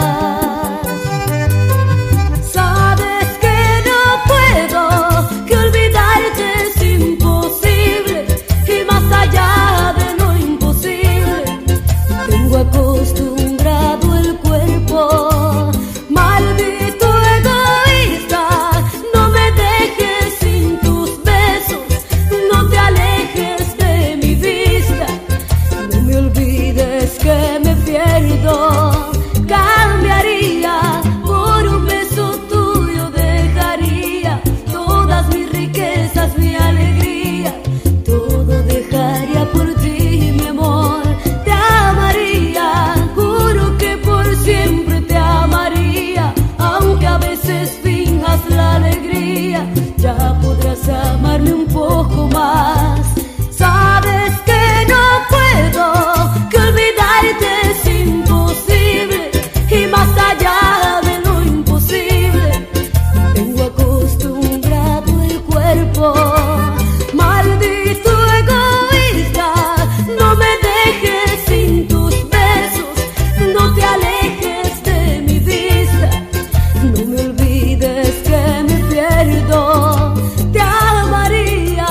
Sabes que no puedo, que olvidarte es imposible y más allá de lo imposible tengo acostumbrado el cuerpo. Maldito egoísta, no me dejes sin tus besos, no te alejes de mi vista, no me olvides que me pierdo. Cambiaría por un beso tuyo, dejaría todas mis riquezas, mi alegría, todo dejaría por ti, mi amor. Te amaría, juro que por siempre te amaría, aunque a veces finjas la alegría, ya podrás amarme un poco más. Sabes que no puedo, que olvidarte es imposible y más allá de lo imposible tengo acostumbrado el cuerpo. Maldito egoísta, no me dejes sin tus besos, no te alejes de mi vista, no me olvides que me pierdo. Te amaría.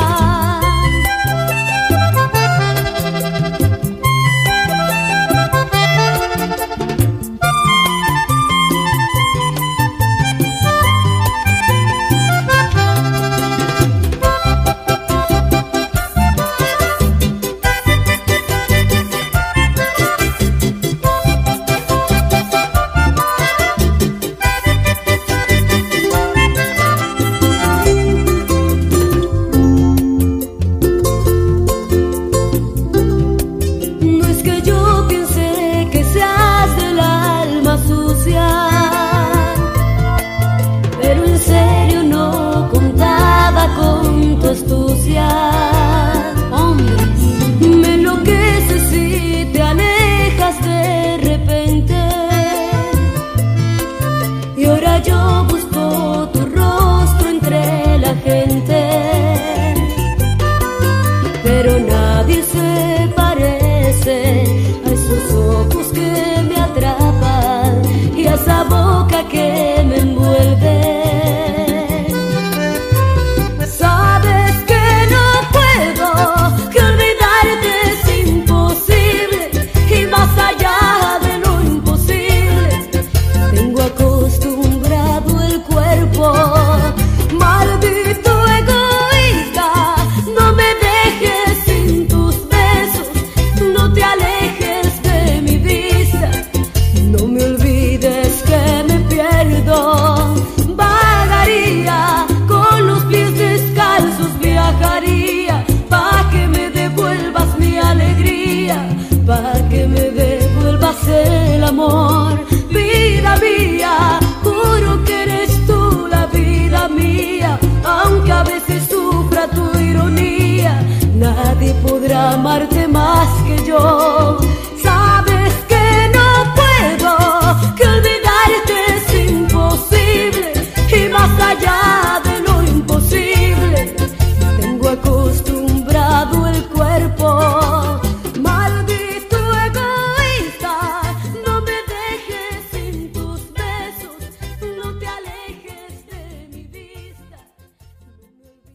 No es que yo piense que seas del alma sucia, pero en serio no contaba con tu astucia. Hombres, me enloqueces si te alejas de repente, y ahora yo busco tu rostro entre la gente, pero nadie se parece a esos ojos que me atrapan y a esa boca que me envuelve. Sabes que no puedo, que olvidarte es imposible y más allá de lo imposible tengo acostumbrado el cuerpo. Maldito egoísta, no me dejes sin tus besos, no te alejes de mi vista, no me olvides que me pierdo. Vagaría con los pies descalzos, viajaría pa' que me devuelvas mi alegría, pa' que me devuelvas el amor. Vida mía, juro que eres tú la vida mía, aunque a veces sufra tu ironía, nadie podrá amarte más que yo. Sabes que no puedo, que olvidarte es imposible y más allá de lo imposible tengo acostumbrado el cuerpo. Maldito egoísta, no me dejes sin tus besos, no te alejes de mi vista.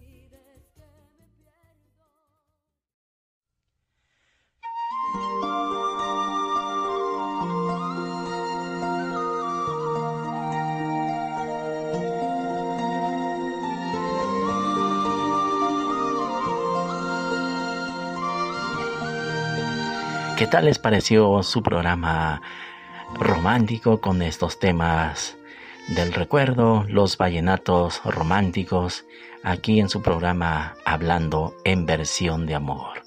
¿Qué tal les pareció su programa romántico con estos temas del recuerdo, los vallenatos románticos, aquí en su programa Hablando en Versión de Amor?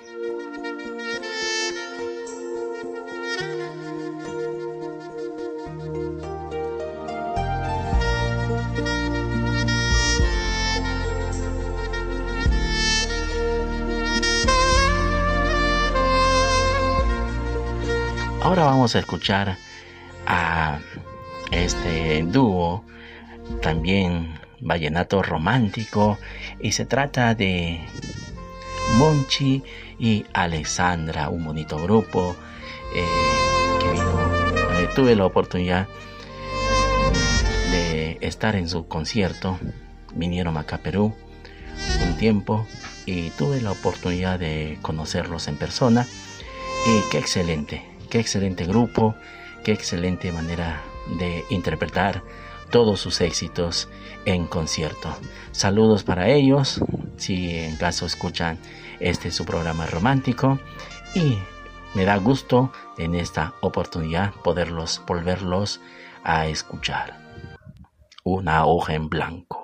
Ahora vamos a escuchar a este dúo, también vallenato romántico, y se trata de Monchi y Alexandra, un bonito grupo eh, que vino, eh, tuve la oportunidad de estar en su concierto, vinieron acá a Perú un tiempo y tuve la oportunidad de conocerlos en persona, y qué excelente. Qué excelente grupo, qué excelente manera de interpretar todos sus éxitos en concierto. Saludos para ellos, si en caso escuchan este su programa romántico, y me da gusto en esta oportunidad poderlos volverlos a escuchar. Una hoja en blanco.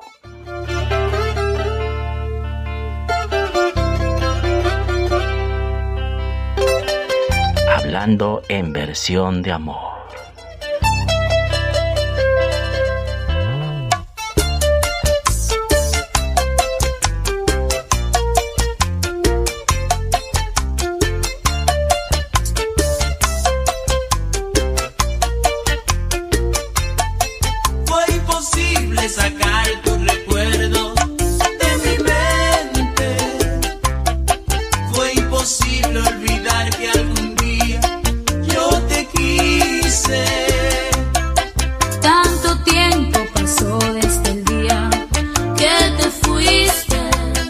Hablando en Versión de Amor.
Fue imposible sacar tu recuerdo de mi mente. Fue imposible olvidar que algún día yo te quise.
Tanto tiempo pasó desde el día que te fuiste.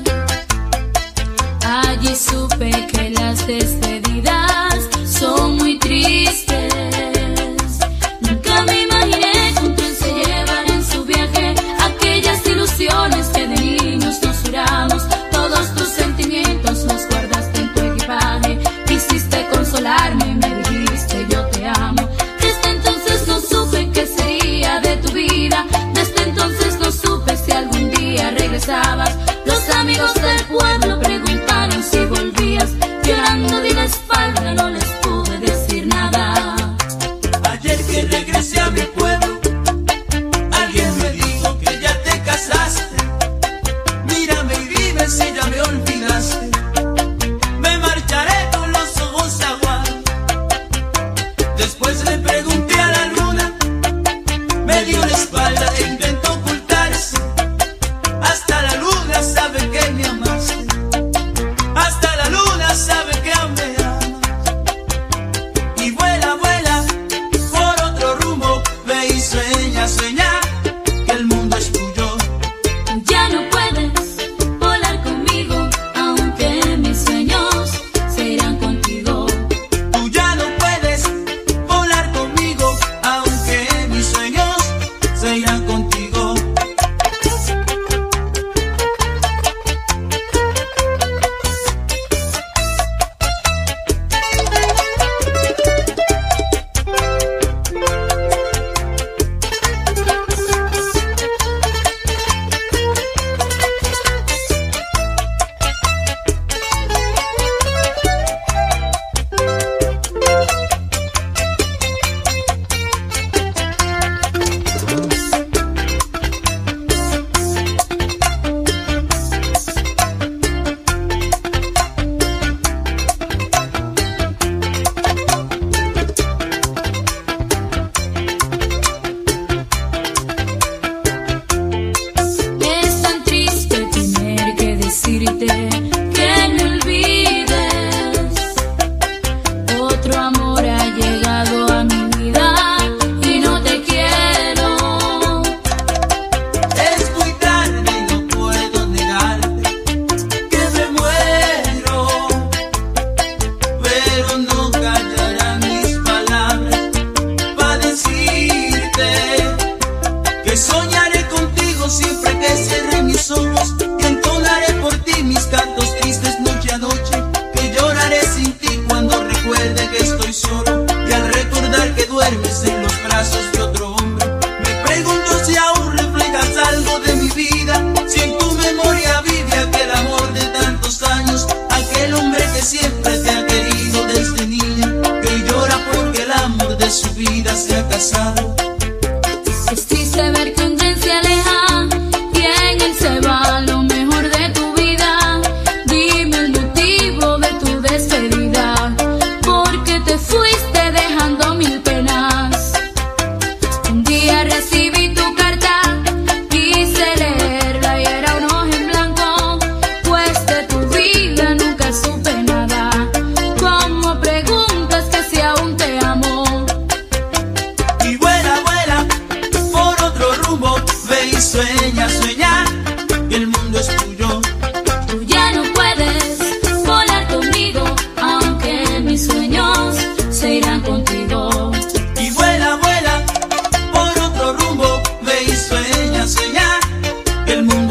Allí supe que las despedidas son muy tristes. Nunca me imaginé con quién se llevan en su viaje aquellas ilusiones que de niños nos juramos. Todos tus sentimientos los guardaste en tu equipaje. Quisiste consolarme y me dijiste yo te amo. Desde entonces no supe qué sería de tu vida. Desde entonces no supe si algún día regresabas. Los amigos del pueblo preguntaron si volvías. Llorando de la espalda no les pude decir nada.
Ayer que regresé a mi pueblo, alguien me dijo que ya te casaste. Mírame y dime si ya me olvidaste. Me marcharé con los ojos aguados. Después le pregunté a la luna, me dio la espalda e intentó ocultarse. Hasta la luna sabe que me amaste. Hasta la luna sabe que aún me amas. Y vuela, vuela por otro rumbo. Ve y sueña, sueña que el mundo es tuyo.
Ya no puedes volar conmigo, aunque mis sueños se irán contigo.
Tú ya no puedes volar conmigo, aunque mis sueños se irán contigo.
Es tan triste tener que decirte que me olvides. Otro amor ha llegado a mi vida y no te quiero.
Es muy tarde y no puedo negarte que me muero, pero no callarán mis palabras para decirte que soñaré contigo siempre que cierre mis ojos, que entonaré por ti mis cantos tristes noche a noche, que lloraré sin ti cuando recuerde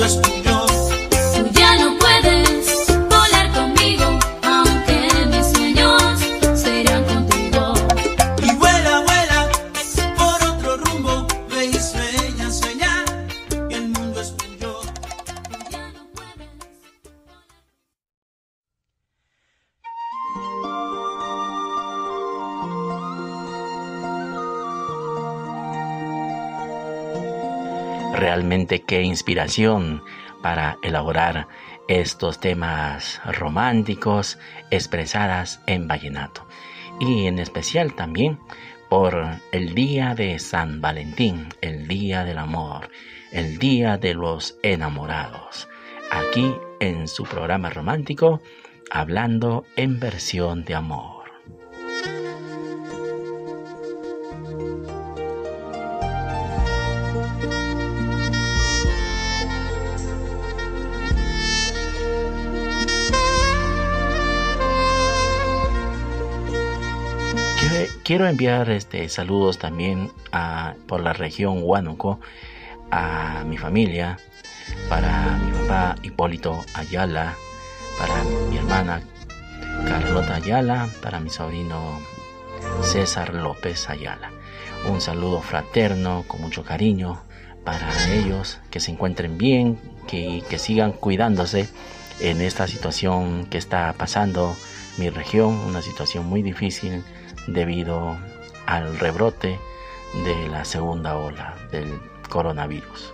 es tuyo.
Tú ya no puedes volar conmigo, aunque mis sueños serán contigo.
Y vuela, vuela por otro rumbo, ve y sueña, sueña, que el mundo es tuyo.
Tú ya no puedes.
Realmente qué inspiración para elaborar estos temas románticos expresadas en vallenato. Y en especial también por el día de San Valentín, el día del amor, el día de los enamorados. Aquí en su programa romántico, hablando en versión de amor. Quiero enviar este, saludos también a, por la región Huánuco a mi familia, para mi papá Hipólito Ayala, para mi hermana Carlota Ayala, para mi sobrino César López Ayala. Un saludo fraterno con mucho cariño para ellos, que se encuentren bien, que, que sigan cuidándose en esta situación que está pasando mi región, una situación muy difícil debido al rebrote de la segunda ola del coronavirus.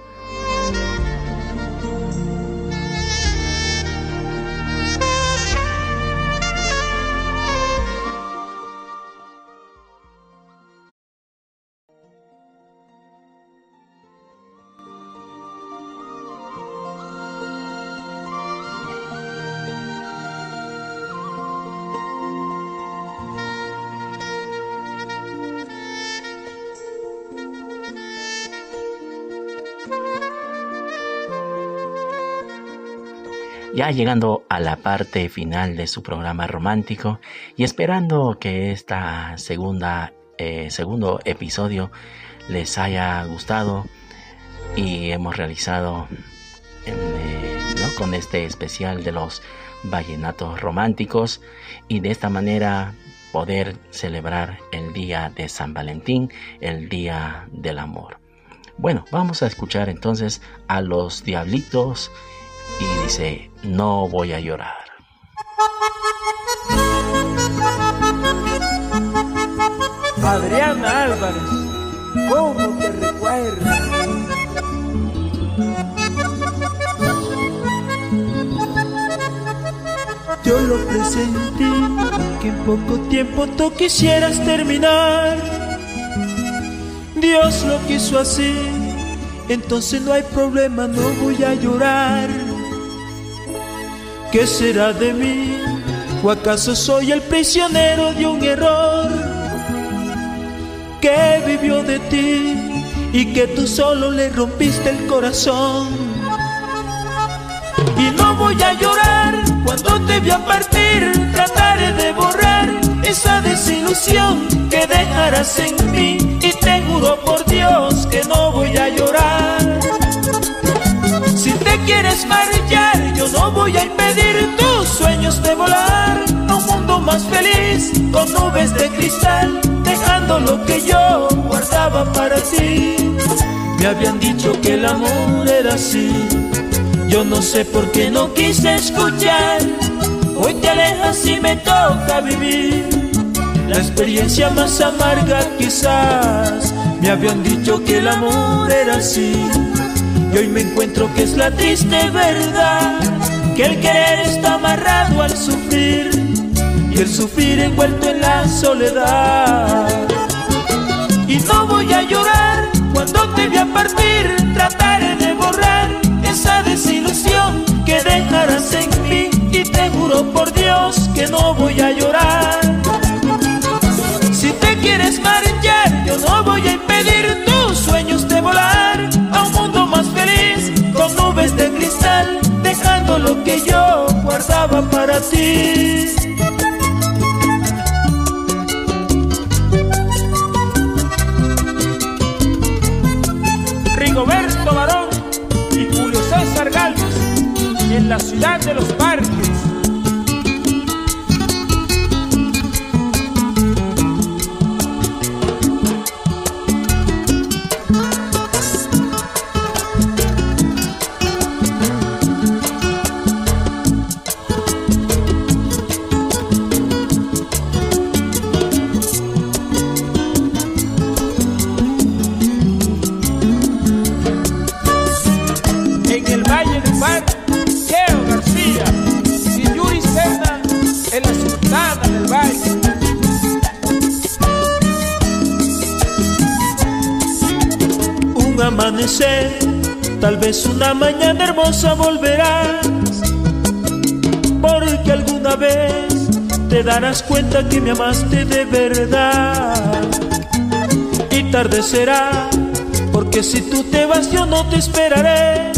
Ya llegando a la parte final de su programa romántico y esperando que esta segunda, eh, segundo episodio les haya gustado y hemos realizado eh, ¿no? con este especial de los vallenatos románticos y de esta manera poder celebrar el día de San Valentín, el día del amor. Bueno, vamos a escuchar entonces a Los Diablitos y dice, no voy a llorar.
Adriana Álvarez, ¿cómo te recuerdo? Yo lo presentí, que en poco tiempo tú quisieras terminar. Dios lo quiso así, entonces no hay problema, no voy a llorar. ¿Qué será de mí? ¿O acaso soy el prisionero de un error que vivió de ti y que tú solo le rompiste el corazón? Y no voy a llorar cuando te vea partir, trataré de borrar esa desilusión que dejarás en mí y te juro por Dios que no voy a llorar. Si te quieres marchar, yo no voy a impedir tus sueños de volar a un mundo más feliz, con nubes de cristal, dejando lo que yo guardaba para ti. Me habían dicho que el amor era así, yo no sé por qué no quise escuchar. Hoy te alejas y me toca vivir la experiencia más amarga quizás. Me habían dicho que el amor era así, y hoy me encuentro que es la triste verdad, que el querer está amarrado al sufrir, y el sufrir envuelto en la soledad. Y no voy a llorar cuando te vea partir, trataré de borrar esa desilusión que dejarás en mí, y te juro por Dios que no voy a llorar. Si te quieres marchar, yo no voy a impedir tus sueños de volar a un mundo más feliz, con nubes de cristal, dejando lo que yo guardaba para ti. Rigoberto Barón y Julio César Galo. en la ciudad de los parques.
Amanecer, tal vez una mañana hermosa volverás, porque alguna vez te darás cuenta que me amaste de verdad. Y tarde será, porque si tú te vas yo no te esperaré.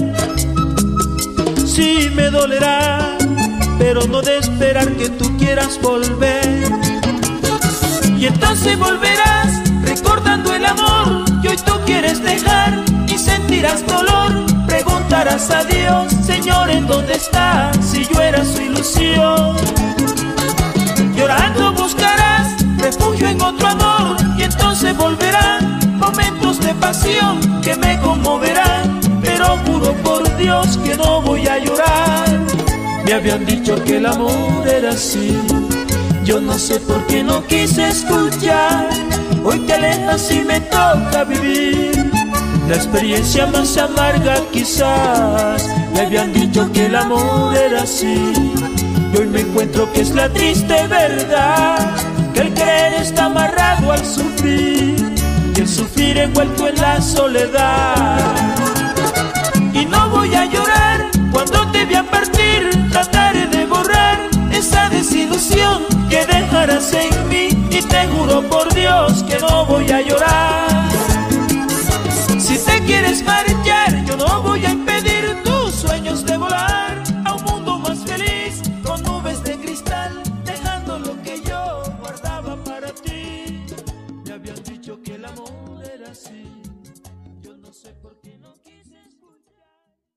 Sí me dolerá, pero no de esperar que tú quieras volver. Y entonces volverás recordando el amor que hoy tú quieres dejar, y sentirás dolor. Preguntarás a Dios, Señor, ¿en dónde estás? Si yo era su ilusión. Llorando buscarás refugio en otro amor, y entonces volverán momentos de pasión que me conmoverán. Pero juro por Dios que no voy a llorar. Me habían dicho que el amor era así, yo no sé por qué no quise escuchar. Hoy te alejas y me toca vivir la experiencia más amarga quizás. Me habían dicho que el amor era así, y hoy me encuentro que es la triste verdad, que el querer está amarrado al sufrir, y el sufrir envuelto en la soledad. Y no voy a llorar cuando te vea partir, trataré de borrar esa desilusión que dejarás en mí, y te juro por Dios que no voy a llorar. Si te quieres marchar, yo no voy a impedir tus sueños de volar a un mundo más feliz, con nubes de cristal, dejando lo que yo guardaba para ti. Me habían dicho que el amor era así, yo no sé por qué no quise escuchar.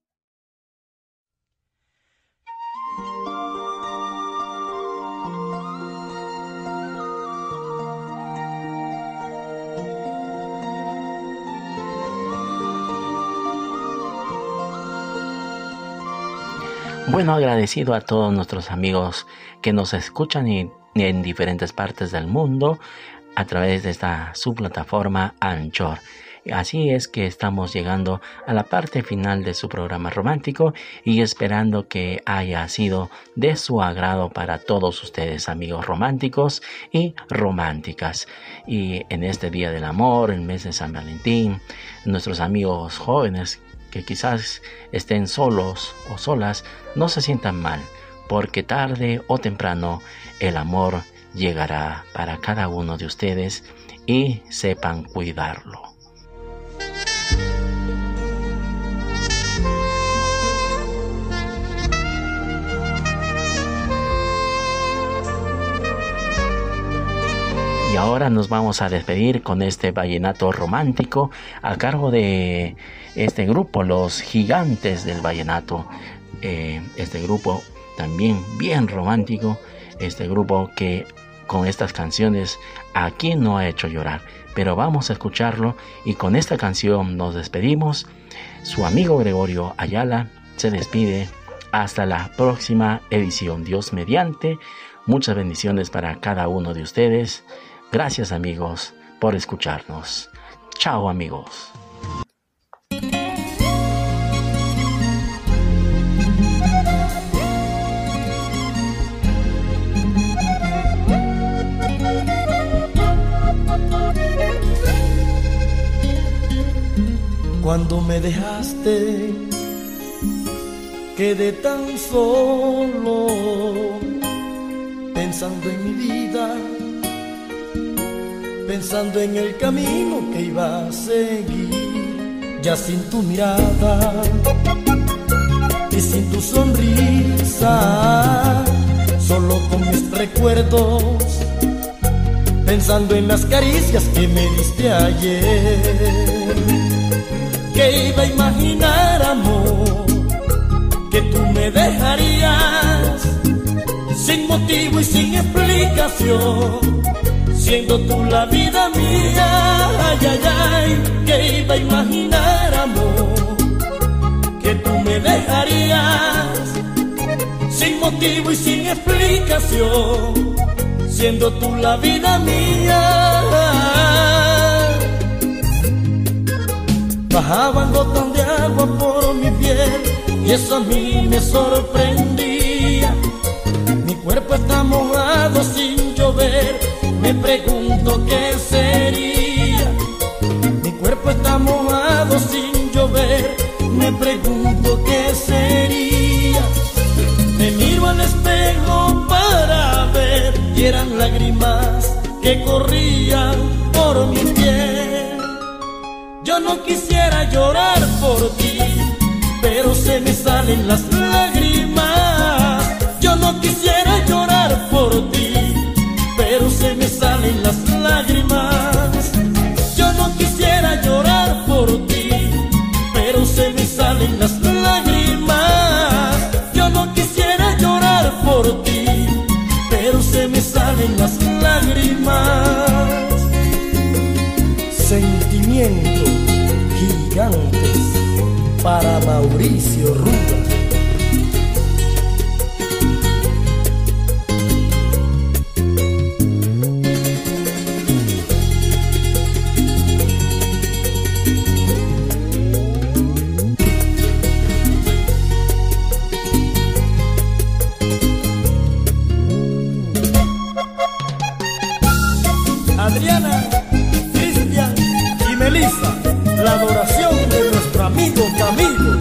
Bueno, agradecido a todos nuestros amigos que nos escuchan en, en diferentes partes del mundo a través de esta subplataforma Anchor. Así es que estamos llegando a la parte final de su programa romántico, y esperando que haya sido de su agrado para todos ustedes, amigos románticos y románticas. Y en este Día del Amor, el mes de San Valentín, nuestros amigos jóvenes que quizás estén solos o solas, no se sientan mal, porque tarde o temprano el amor llegará para cada uno de ustedes, y sepan cuidarlo. Y ahora nos vamos a despedir con este vallenato romántico a cargo de este grupo, Los Gigantes del Vallenato. Eh, este grupo también bien romántico, este grupo que con estas canciones a quien no ha hecho llorar. Pero vamos a escucharlo, y con esta canción nos despedimos. Su amigo Gregorio Ayala se despide hasta la próxima edición, Dios mediante. Muchas bendiciones para cada uno de ustedes. Gracias, amigos, por escucharnos. Chao, amigos.
Cuando me dejaste, quedé tan solo, pensando en mi vida, pensando en el camino que iba a seguir, ya sin tu mirada y sin tu sonrisa, solo con mis recuerdos, pensando en las caricias que me diste ayer. Que iba a imaginar, amor, que
que tú me dejarías sin motivo y sin explicación, siendo tú la vida mía. Ay, ay, ay, que iba a imaginar, amor, que tú me dejarías sin motivo y sin explicación, siendo tú la vida mía. Bajaban gotas de agua por mi piel y eso a mí me sorprendía. Mi cuerpo está mojado sin llover, me pregunto qué sería. Mi cuerpo está mojado sin llover, me pregunto qué sería. Me miro al espejo para ver y eran lágrimas que corrían por mi piel. Yo no quisiera llorar por ti, pero se me salen las lágrimas. Yo no quisiera llorar por ti, pero se me salen las lágrimas. Yo no quisiera llorar por ti, pero se me salen las lágrimas. Yo no quisiera llorar por ti, pero se me salen las lágrimas. Sentimientos gigantes para Mauricio Rubas. Adriana, Cristian y Melissa, la adoración de nuestro amigo Camilo.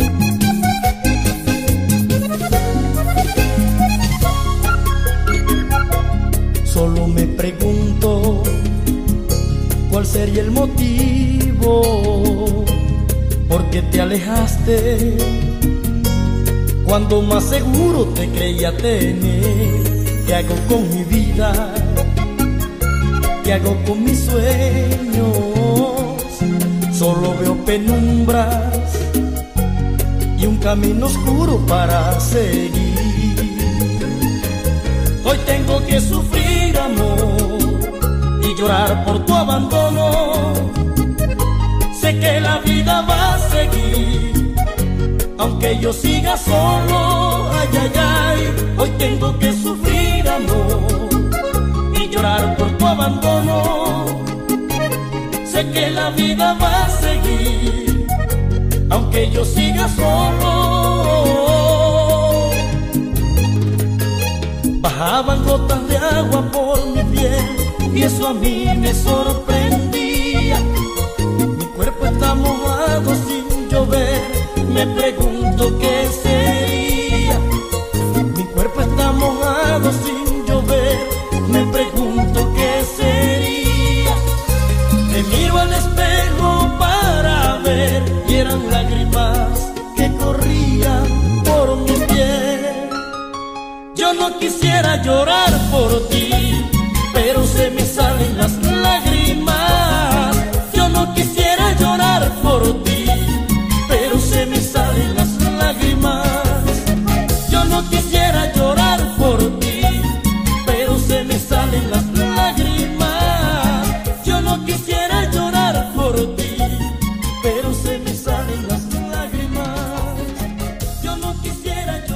Solo me pregunto cuál sería el motivo por qué te alejaste cuando más seguro te creía tener. ¿Qué hago con mi vida? ¿Qué hago con mis sueños? Solo veo penumbras y un camino oscuro para seguir. Hoy tengo que sufrir, amor, y llorar por tu abandono. Sé que la vida va a seguir, aunque yo siga solo. Ay, ay, ay, hoy tengo que sufrir, amor, y llorar por tu abandono. Sé que la vida va a seguir, aunque yo siga solo. Bajaban gotas de agua por mi piel y eso a mí me sorprendía. Mi cuerpo está mojado sin llover, me pregunto qué sería. Mi cuerpo está mojado sin llover, me pregunto qué sería. Me miro al espejo para ver y eran lágrimas que corrían por mi piel. Yo no quisiera llorar por ti, pero se me salen las lágrimas. Yo no quisiera llorar por ti, pero se me salen las lágrimas. Yo no quisiera llorar por ti, pero se me salen las lágrimas. Yo no quisiera llorar por ti, pero se me salen las lágrimas. Yo no quisiera llorar.